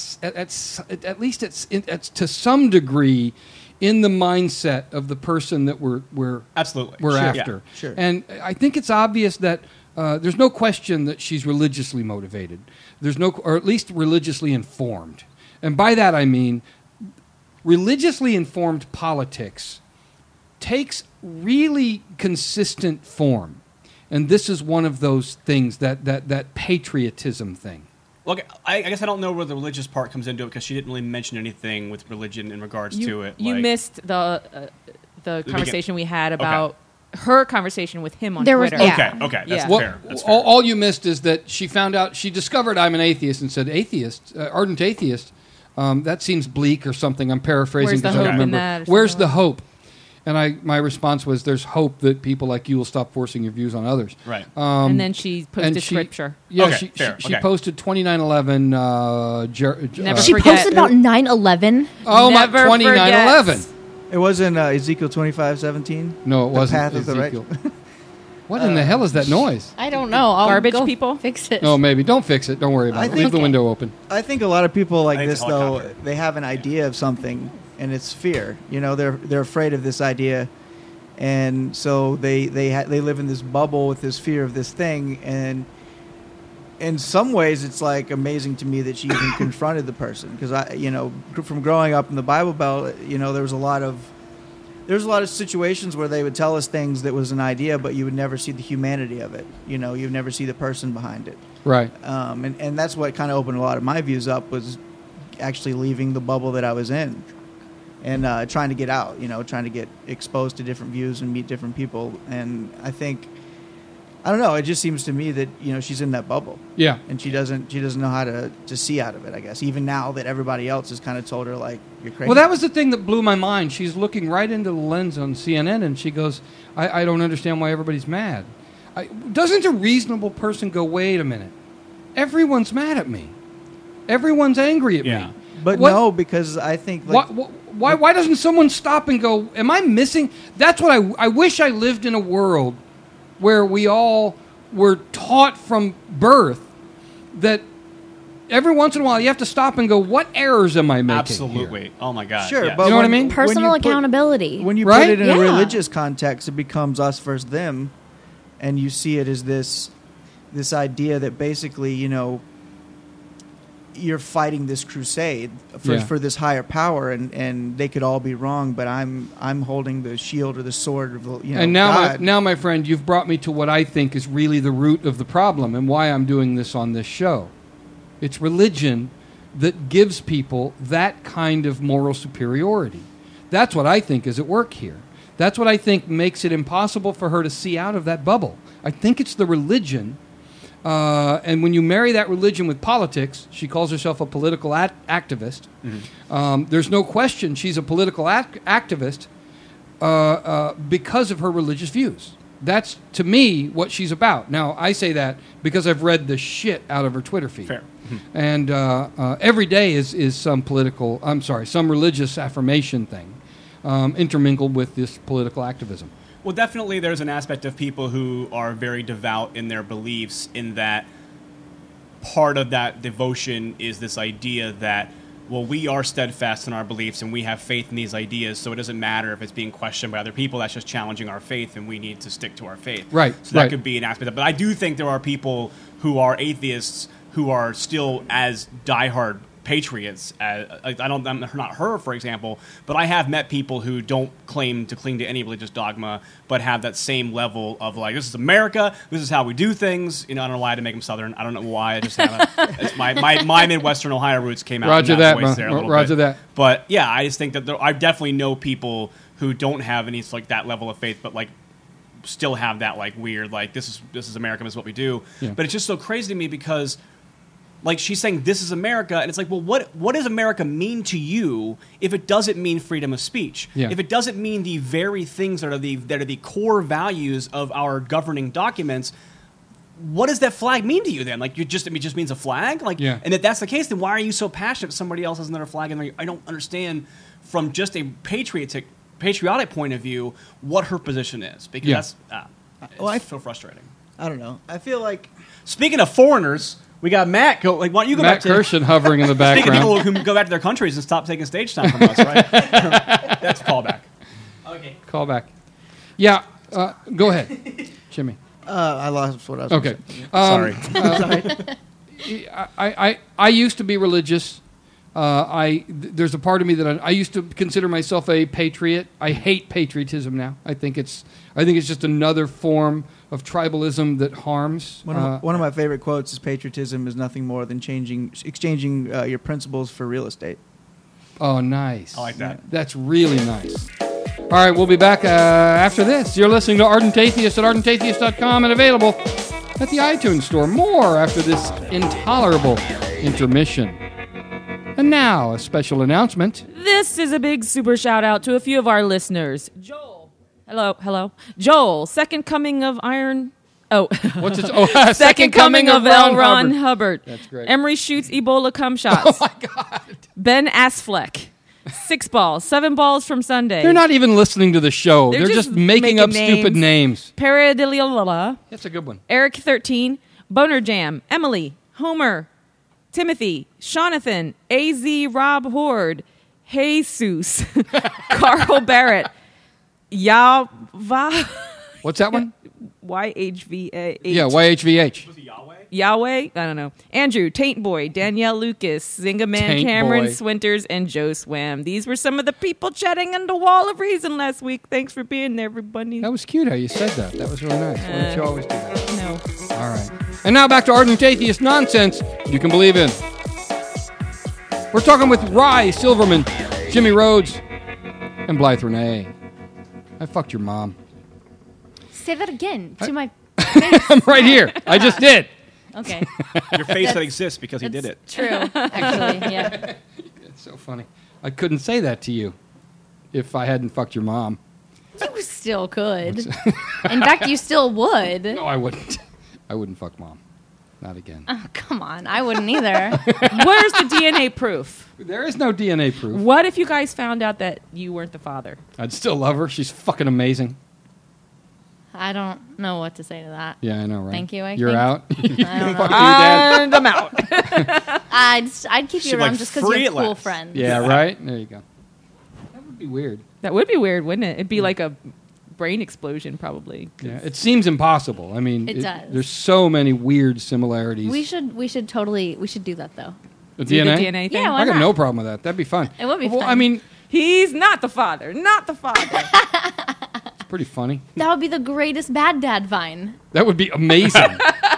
at least to some degree in the mindset of the person that we're after. Yeah, sure. And I think it's obvious that there's no question that she's religiously motivated. Or at least religiously informed. And by that I mean religiously informed politics takes really consistent form. And this is one of those things, that patriotism thing. Well, I guess I don't know where the religious part comes into it, because she didn't really mention anything with religion in regards to it. You missed the conversation we had about her conversation with him on Twitter. Okay, that's fair. That's fair. All you missed is that she discovered I'm an atheist and said, ardent atheist, that seems bleak or something. I'm paraphrasing because I don't remember. Where's the hope? And my response was, there's hope that people like you will stop forcing your views on others. Right. And then she posted scripture. Yeah, she posted 2911. She posted about 9/11. Oh, my 29/11. It wasn't Ezekiel 25:17. No, it wasn't. Path of the right. What in the hell is that noise? I don't know. Garbage people? Fix it. No, maybe. Don't fix it. Don't worry about it. Leave the window open. I think a lot of people like this, though, they have an idea of something, and it's fear. They're afraid of this idea, and so they live in this bubble with this fear of this thing. And in some ways, it's like amazing to me that she even confronted the person, because from growing up in the Bible Belt, there was a lot of situations where they would tell us things that was an idea, but you would never see the humanity of it. You'd never see the person behind it. Right. And that's what kind of opened a lot of my views up, was actually leaving the bubble that I was in and trying to get out, trying to get exposed to different views and meet different people. And I don't know, it just seems to me that, she's in that bubble. Yeah. And she doesn't know how to see out of it, I guess, even now that everybody else has kind of told her, like, you're crazy. Well, that was the thing that blew my mind. She's looking right into the lens on CNN, and she goes, I don't understand why everybody's mad. Doesn't a reasonable person go, wait a minute, everyone's mad at me. Everyone's angry at me. But no, because I think... Why doesn't someone stop and go, am I missing? That's what I wish I lived in a world where we all were taught from birth that every once in a while you have to stop and go, what errors am I making? Absolutely. Here? Oh my God. Sure, yes. but you know what I mean? Personal accountability. When you put it in a religious context, it becomes us versus them, and you see it as this idea that basically, you're fighting this crusade for this higher power, and they could all be wrong, but I'm holding the shield or the sword of the, and now my friend, you've brought me to what I think is really the root of the problem and why I'm doing this on this show. It's religion that gives people that kind of moral superiority. That's what I think is at work here. That's what I think makes it impossible for her to see out of that bubble. I think it's the religion. And when you marry that religion with politics, she calls herself a political activist. Mm-hmm. There's no question she's a political activist because of her religious views. That's, to me, what she's about. Now, I say that because I've read the shit out of her Twitter feed. Fair. And every day is some religious affirmation thing intermingled with this political activism. Well, definitely there's an aspect of people who are very devout in their beliefs, in that part of that devotion is this idea that, well, we are steadfast in our beliefs and we have faith in these ideas, so it doesn't matter if it's being questioned by other people. That's just challenging our faith, and we need to stick to our faith. Right. So that could be an aspect of it. But I do think there are people who are atheists who are still as diehard patriots. I'm not her, for example, but I have met people who don't claim to cling to any religious dogma, but have that same level of like, this is America, this is how we do things. I don't know why I had to make them Southern. I don't know why. I just have it's my Midwestern Ohio roots came out. Roger in that, voice there a little Roger bit. that. But yeah, I just think that I definitely know people who don't have any like that level of faith, but like still have that like weird like this is America, this is what we do. Yeah. But it's just so crazy to me because, like, she's saying this is America, and it's like, well, what does America mean to you if it doesn't mean freedom of speech? Yeah. If it doesn't mean the very things that are the core values of our governing documents, what does that flag mean to you then? Like, it just means a flag? Like, yeah. And if that's the case, then why are you so passionate if somebody else has another flag? And I don't understand from just a patriotic point of view what her position is, because I feel frustrating. I don't know. I feel like, speaking of foreigners, we got Matt. Why don't you go back to Matt Kirshen hovering in the background. Speaking of people who can go back to their countries and stop taking stage time from us, right? That's a callback. Okay. Callback. Yeah. Go ahead, Jimmy. I lost what I was okay. Sorry. I used to be religious. There's a part of me that I used to consider myself a patriot. I hate patriotism now. I think it's just another form of tribalism that harms. One of my favorite quotes is, "Patriotism is nothing more than exchanging your principles for real estate." Oh, nice. I like that. That's really nice. All right, we'll be back after this. You're listening to Ardent Atheist at ArdentAtheist.com and available at the iTunes Store. More after this intolerable intermission. And now, a special announcement. This is a big super shout out to a few of our listeners. Joel. Hello. Joel, Second Coming of Iron... Oh. What's it? Second Coming of L. Ron Hubbard. That's great. Emery shoots Ebola cum shots. Oh, my God. Ben Asfleck. 6 balls. 7 balls from Sunday. They're not even listening to the show. They're just making up stupid names. Paradiliola. That's a good one. Eric 13. Boner Jam. Emily. Homer. Timothy. Jonathan. AZ Rob Horde. Jesus. Carl Barrett. Yahva. What's that one? YHVH. Yeah, YHVH. Was it Yahweh? Yahweh? I don't know. Andrew, Taint Boy, Danielle Lucas, Zinga Man, Taint Cameron Boy. Swinters, and Joe Swam. These were some of the people chatting on the Wall of Reason last week. Thanks for being there, everybody. That was cute how you said that. That was really nice. Why don't you always do that? No. All right. And now back to Ardent Atheist nonsense you can believe in. We're talking with Rye Silverman, Jimmy Rhodes, and Blythe Renee. I fucked your mom. Say that again to my face. I'm right here. I just did. Okay. Your face that exists because he did it. True, actually, yeah. It's so funny. I couldn't say that to you if I hadn't fucked your mom. You still could. In fact, you still would. No, I wouldn't. I wouldn't fuck mom. Not again. Oh, come on. I wouldn't either. Where's the DNA proof? There is no DNA proof. What if you guys found out that you weren't the father? I'd still love her. She's fucking amazing. I don't know what to say to that. Yeah, I know, right? Thank you. You're out? And I'm out. I'd keep you around just because you're cool friends. Yeah, right? There you go. That would be weird. That would be weird, wouldn't it? It'd be like a brain explosion, probably. Yeah, it seems impossible. I mean, it does. There's so many weird similarities. We should do that though. The Do the DNA? DNA thing? Yeah, why I got not? no problem with that. That'd be fun. It would be Well, fun. I mean, He's not the father. Not the father. it's pretty funny. That would be the greatest bad dad Vine. That would be amazing.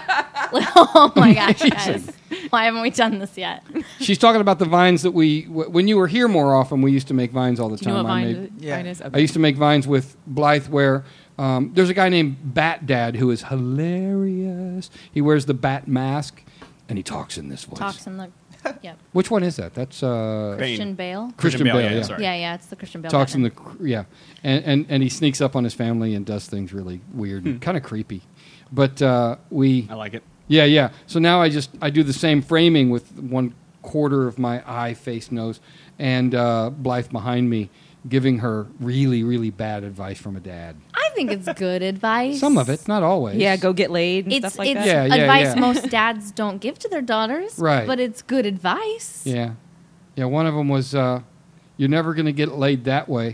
Oh my gosh, guys. Why haven't we done this yet? She's talking about the vines that when you were here more often, we used to make vines all the Do you know time. what I Vine is? I used to make vines with Blythe where there's a guy named Bat Dad who is hilarious. He wears the bat mask and he talks in this voice. Talks in the... Yep. Which one is that? That's Christian Bale? Christian Bale, yeah, yeah. sorry. Yeah, it's the Christian Bale. Talks Batman. in the... Yeah. And he sneaks up on his family and does things really weird and kind of creepy. But I like it. Yeah. So now I do the same framing with 1/4 of my eye, face, nose, and Blythe behind me giving her really, really bad advice from a dad. I think it's good advice. Some of it, not always. Yeah, go get laid and It's stuff like that. Yeah, advice yeah. most dads don't give to their daughters. Right. But it's good advice. Yeah. One of them was, you're never going to get laid that way.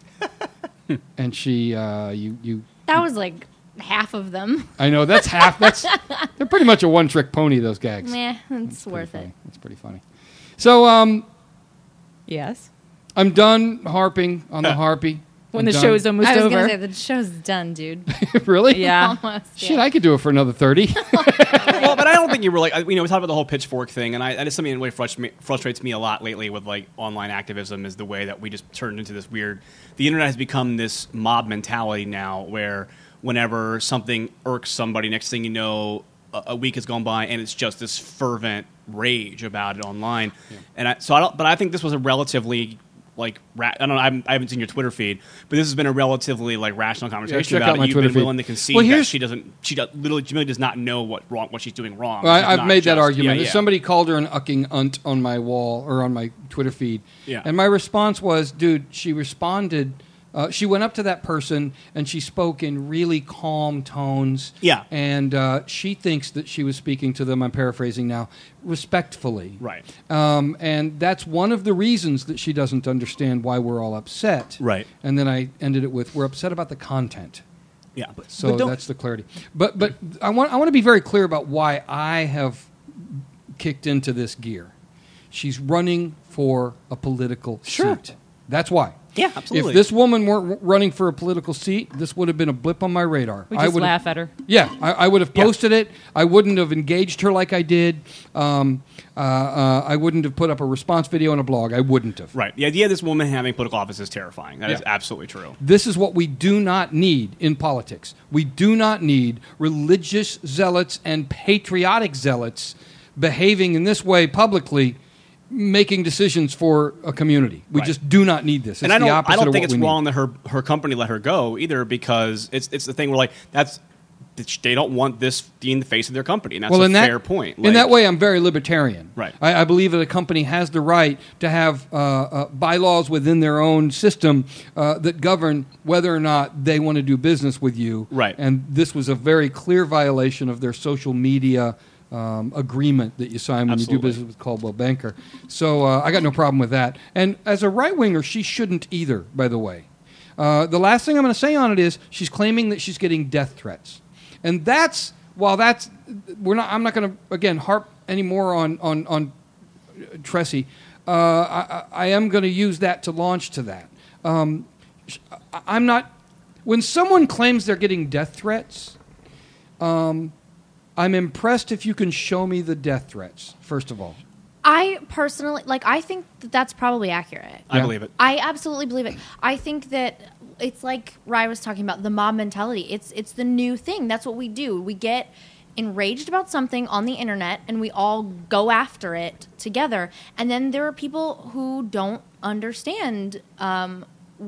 And she, you... That was like half of them. I know, that's half. They're pretty much a one-trick pony, those gags. Meh, it's worth it. It's pretty funny. So, Yes. I'm done harping on the harpy. When I'm the done. show's almost I was over. going to say, the show's done, dude. Really? Yeah. Almost. Shit, I could do it for another 30. Well, but I don't think you were like, we talked about the whole pitchfork thing, and that is something that really frustrates me a lot lately with like online activism is the way that we just turned into this weird. The internet has become this mob mentality now, where whenever something irks somebody, next thing you know, a week has gone by, and it's just this fervent rage about it online. Yeah. And I think this was a relatively I haven't seen your Twitter feed, but this has been a relatively rational conversation about it. You've been willing to concede that she literally does not know what she's doing wrong. Well, I've made that argument. Somebody called her an ucking unt on my wall or on my Twitter feed, and my response was, dude, she responded. She went up to that person and she spoke in really calm tones. Yeah. And she thinks that she was speaking to them, I'm paraphrasing now, respectfully. Right. And that's one of the reasons that she doesn't understand why we're all upset. Right. And then I ended it with, we're upset about the content. Yeah. So that's the clarity. But I want to be very clear about why I have kicked into this gear. She's running for a political seat. That's why. Yeah, absolutely. If this woman weren't running for a political seat, this would have been a blip on my radar. We just laugh at her. Yeah, I would have posted it. I wouldn't have engaged her like I did. I wouldn't have put up a response video on a blog. I wouldn't have. Right. The idea of this woman having political office is terrifying. That is absolutely true. This is what we do not need in politics. We do not need religious zealots and patriotic zealots behaving in this way publicly, making decisions for a community. We just do not need this. It's and the opposite I don't of think what it's we wrong need. that her company let her go either, because it's the thing where they don't want this being the face of their company, and that's a fair point. In that way, I'm very libertarian. Right. I believe that a company has the right to have bylaws within their own system that govern whether or not they want to do business with you. Right. And this was a very clear violation of their social media agreement that you sign when you do business with Coldwell Banker. So I got no problem with that. And as a right-winger, she shouldn't either, by the way. The last thing I'm going to say on it is she's claiming that she's getting death threats. And I'm not going to, again, harp anymore on Tressie. I am going to use that to launch to that. I'm not, when someone claims they're getting death threats, I'm impressed if you can show me the death threats, first of all. I personally, I think that's probably accurate. I believe it. I absolutely believe it. I think that it's like Rye was talking about, the mob mentality. It's the new thing. That's what we do. We get enraged about something on the internet, and we all go after it together. And then there are people who don't understand how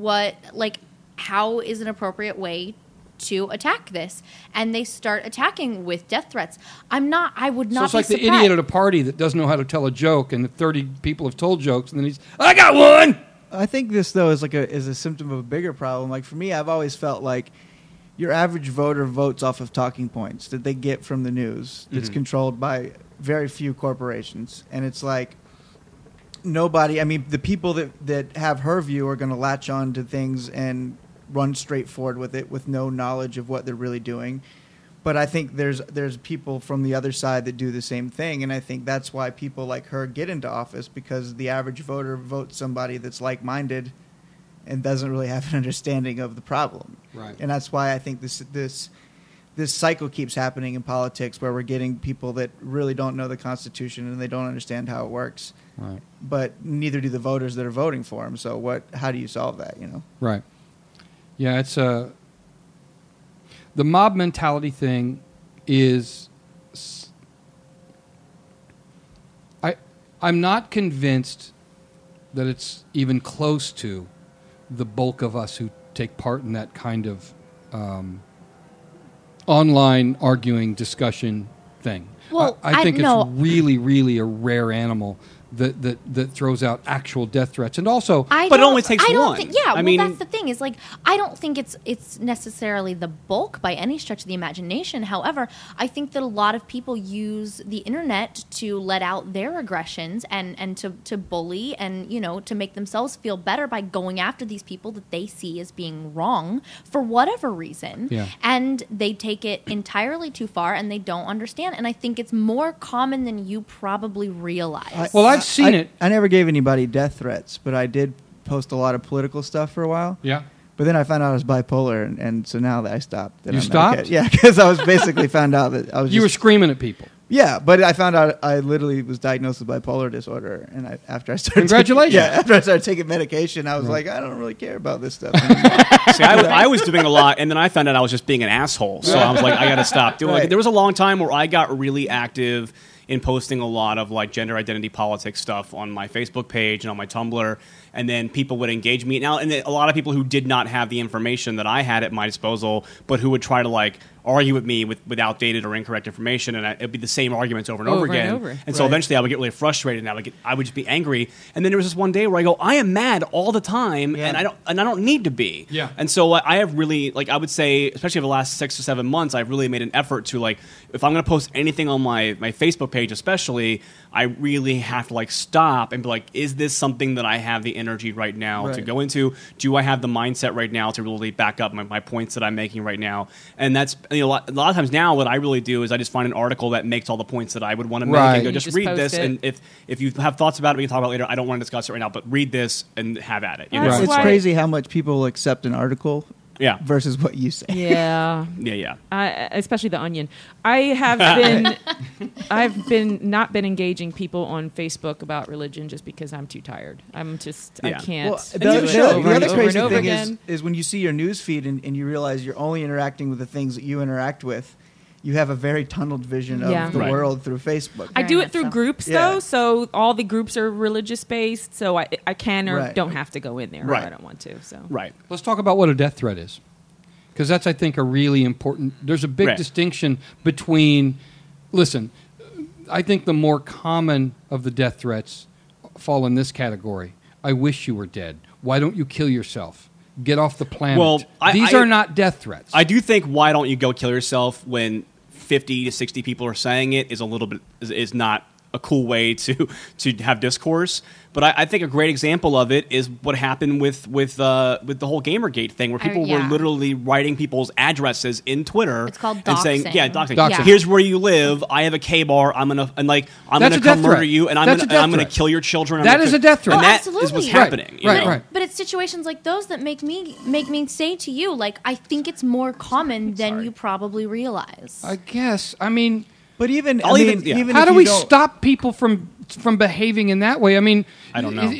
is an appropriate way to attack this, and they start attacking with death threats. I would not so it's be like surprised. the idiot at a party that doesn't know how to tell a joke, and 30 people have told jokes, and then I got one! I think this, though, is a symptom of a bigger problem. Like, for me, I've always felt like your average voter votes off of talking points that they get from the news that's controlled by very few corporations. And it's like nobody, the people that have her view are going to latch on to things and run straight forward with it with no knowledge of what they're really doing. But I think there's people from the other side that do the same thing, and I think that's why people like her get into office, because the average voter votes somebody that's like-minded and doesn't really have an understanding of the problem. Right. And that's why I think this cycle keeps happening in politics, where we're getting people that really don't know the Constitution and they don't understand how it works. Right. But neither do the voters that are voting for them. So how do you solve that, Right. Yeah, it's the mob mentality thing is I'm not convinced that it's even close to the bulk of us who take part in that kind of online arguing discussion thing. Well, I think it's really, really a rare animal that throws out actual death threats, and also, but it only takes one. I mean, that's the thing. Is like I don't think it's necessarily the bulk by any stretch of the imagination. However, I think that a lot of people use the internet to let out their aggressions and to bully and to make themselves feel better by going after these people that they see as being wrong for whatever reason. Yeah. And they take it entirely too far, and they don't understand. And I think it's more common than you probably realize. I've seen it. I never gave anybody death threats, but I did post a lot of political stuff for a while. Yeah. But then I found out I was bipolar, and so now that I stopped. You stopped? Yeah, because I was basically found out that I was. You were screaming at people. Yeah, but I found out I literally was diagnosed with bipolar disorder, and after I started, congratulations. After I started taking medication, I was like, I don't really care about this stuff. See, I was doing a lot, and then I found out I was just being an asshole. So I was like, I got to stop doing it. There was a long time where I got really active in posting a lot of like gender identity politics stuff on my Facebook page and on my Tumblr, and then people would engage me. Now, and a lot of people who did not have the information that I had at my disposal, but who would try to like argue with me with outdated or incorrect information, and it'd be the same arguments over and over again. And so eventually I would get really frustrated, and I would just be angry. And then there was this one day where I go, I am mad all the time, and I don't need to be. Yeah. And so I have really, like, I would say, especially over the last 6 or 7 months, I've really made an effort to, like, if I'm going to post anything on my Facebook page especially, I really have to like stop and be like, is this something that I have the energy right now to go into? Do I have the mindset right now to really back up my points that I'm making right now? And that's, a lot of times now what I really do is I just find an article that makes all the points that I would want to make and go, just read this. And if you have thoughts about it, we can talk about it later. I don't want to discuss it right now, but read this and have at it. It's crazy how much people accept an article versus what you say. Yeah. Especially the Onion. I've not been engaging people on Facebook about religion just because I'm too tired. I can't. Well, the other crazy thing is when you see your news feed and you realize you're only interacting with the things that you interact with, you have a very tunneled vision of the world through Facebook. I do it through groups, though, so all the groups are religious-based, so I can or don't have to go in there if I don't want to. So Let's talk about what a death threat is, because that's, I think, a really important... There's a big distinction between... Listen, I think the more common of the death threats fall in this category. I wish you were dead. Why don't you kill yourself? Get off the planet. Well, These are not death threats. I do think why don't you go kill yourself when 50 to 60 people are saying it is a little bit is not a cool way to have discourse. But I think a great example of it is what happened with the whole Gamergate thing, where people were literally writing people's addresses in Twitter. It's called and saying, doxing. Doxing. Here's where you live. I have a K-bar. I'm gonna come murder you, and I'm gonna kill your children. That is a death threat. And that is what's happening. Right. But it's situations like those that make me say to you, like, I think it's more common than you probably realize. I guess. I mean, but even how do we stop people from behaving in that way? I mean, I don't know.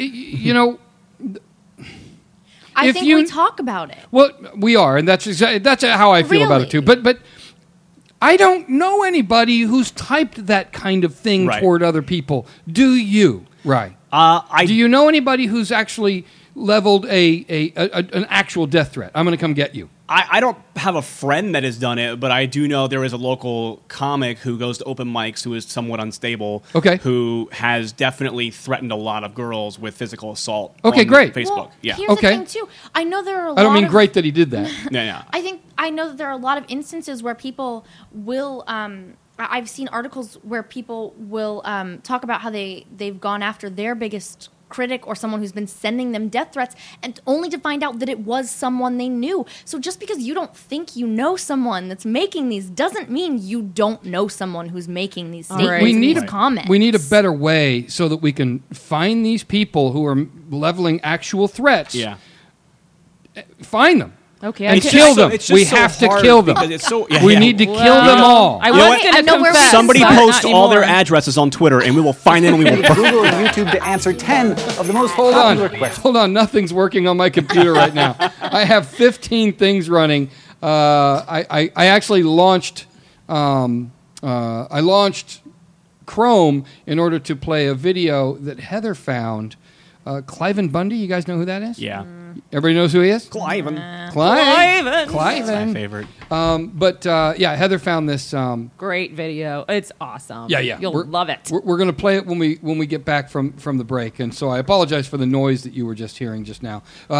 I think we talk about it. Well, we are, and that's how I feel about it too. But I don't know anybody who's typed that kind of thing toward other people. Do you? Right. Do you know anybody who's actually leveled an actual death threat? I'm going to come get you. I don't have a friend that has done it, but I do know there is a local comic who goes to open mics who is somewhat unstable, who has definitely threatened a lot of girls with physical assault on Facebook. Well, here's the thing, too. I know there are a lot I don't mean great that he did that. Yeah. I know that there are a lot of instances where people will... I've seen articles where people will talk about how they've gone after their biggest critic or someone who's been sending them death threats, and only to find out that it was someone they knew. So just because you don't think you know someone that's making these doesn't mean you don't know someone who's making these statements. We need comments. We need a better way so that we can find these people who are leveling actual threats. Yeah. Find them. Okay, and kill them. We have to kill them. We need to kill them all. I was going to confess. Somebody post all their addresses on Twitter, and we will find them. And we will Google and YouTube to answer 10 of the most popular questions. Hold on. Nothing's working on my computer right now. I have 15 things running. I actually launched. I launched Chrome in order to play a video that Heather found. Cliven Bundy, you guys know who that is? Yeah. Everybody knows who he is? Cliven. Cliven. That's my favorite. Heather found this great video. It's awesome. Yeah. You'll love it. We're going to play it when we get back from the break, and so I apologize for the noise that you were just hearing just now.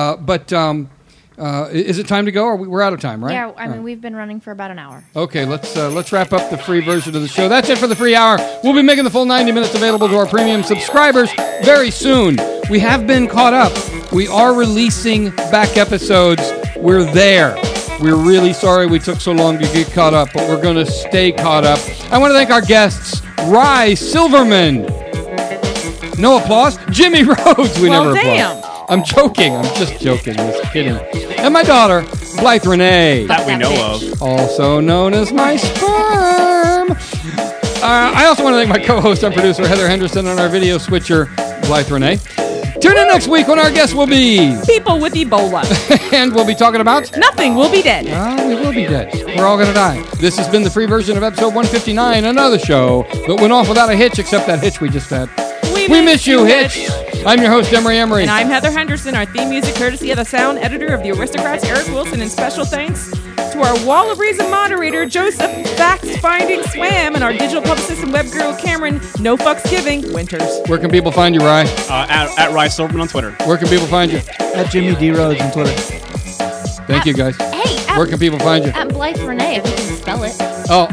Is it time to go? Or we're out of time, right? Yeah, I mean, we've been running for about an hour. Okay, let's wrap up the free version of the show. That's it for the free hour. We'll be making the full 90 minutes available to our premium subscribers very soon. We have been caught up. We are releasing back episodes. We're there. We're really sorry we took so long to get caught up, but we're going to stay caught up. I want to thank our guests, Rye Silverman. No applause. Jimmy Rhodes. We never damn. applaud. I'm joking. I'm just joking. Just kidding. And my daughter, Blythe Renee. That we know of. Also known as my sperm. I also want to thank my co-host and producer, Heather Henderson, and our video switcher, Blythe Renee. Tune in next week when our guest will be... people with Ebola. And we'll be talking about... nothing. We'll be dead. We will be dead. We're all going to die. This has been the free version of episode 159, another show that went off without a hitch, except that hitch we just had. We miss you, Hitch. I'm your host, Emery Emery. And I'm Heather Henderson. Our theme music courtesy of the sound editor of The Aristocrats, Eric Wilson. And special thanks to our Wall of Reason moderator, Joseph Facts Finding Swam, and our digital publicist and web girl, Cameron No Fucks Giving Winters. Where can people find you, Rye? At Rye Silverman on Twitter. Where can people find you? At Jimmy D. Rhodes on Twitter. Thank you, guys. Hey, where can people find you? At Blythe Renee, if you can spell it. Oh,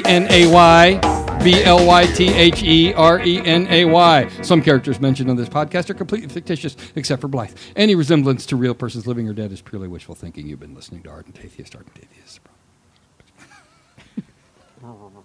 RENAY. Some characters mentioned on this podcast are completely fictitious, except for Blythe. Any resemblance to real persons living or dead is purely wishful thinking. You've been listening to Ardent Atheist.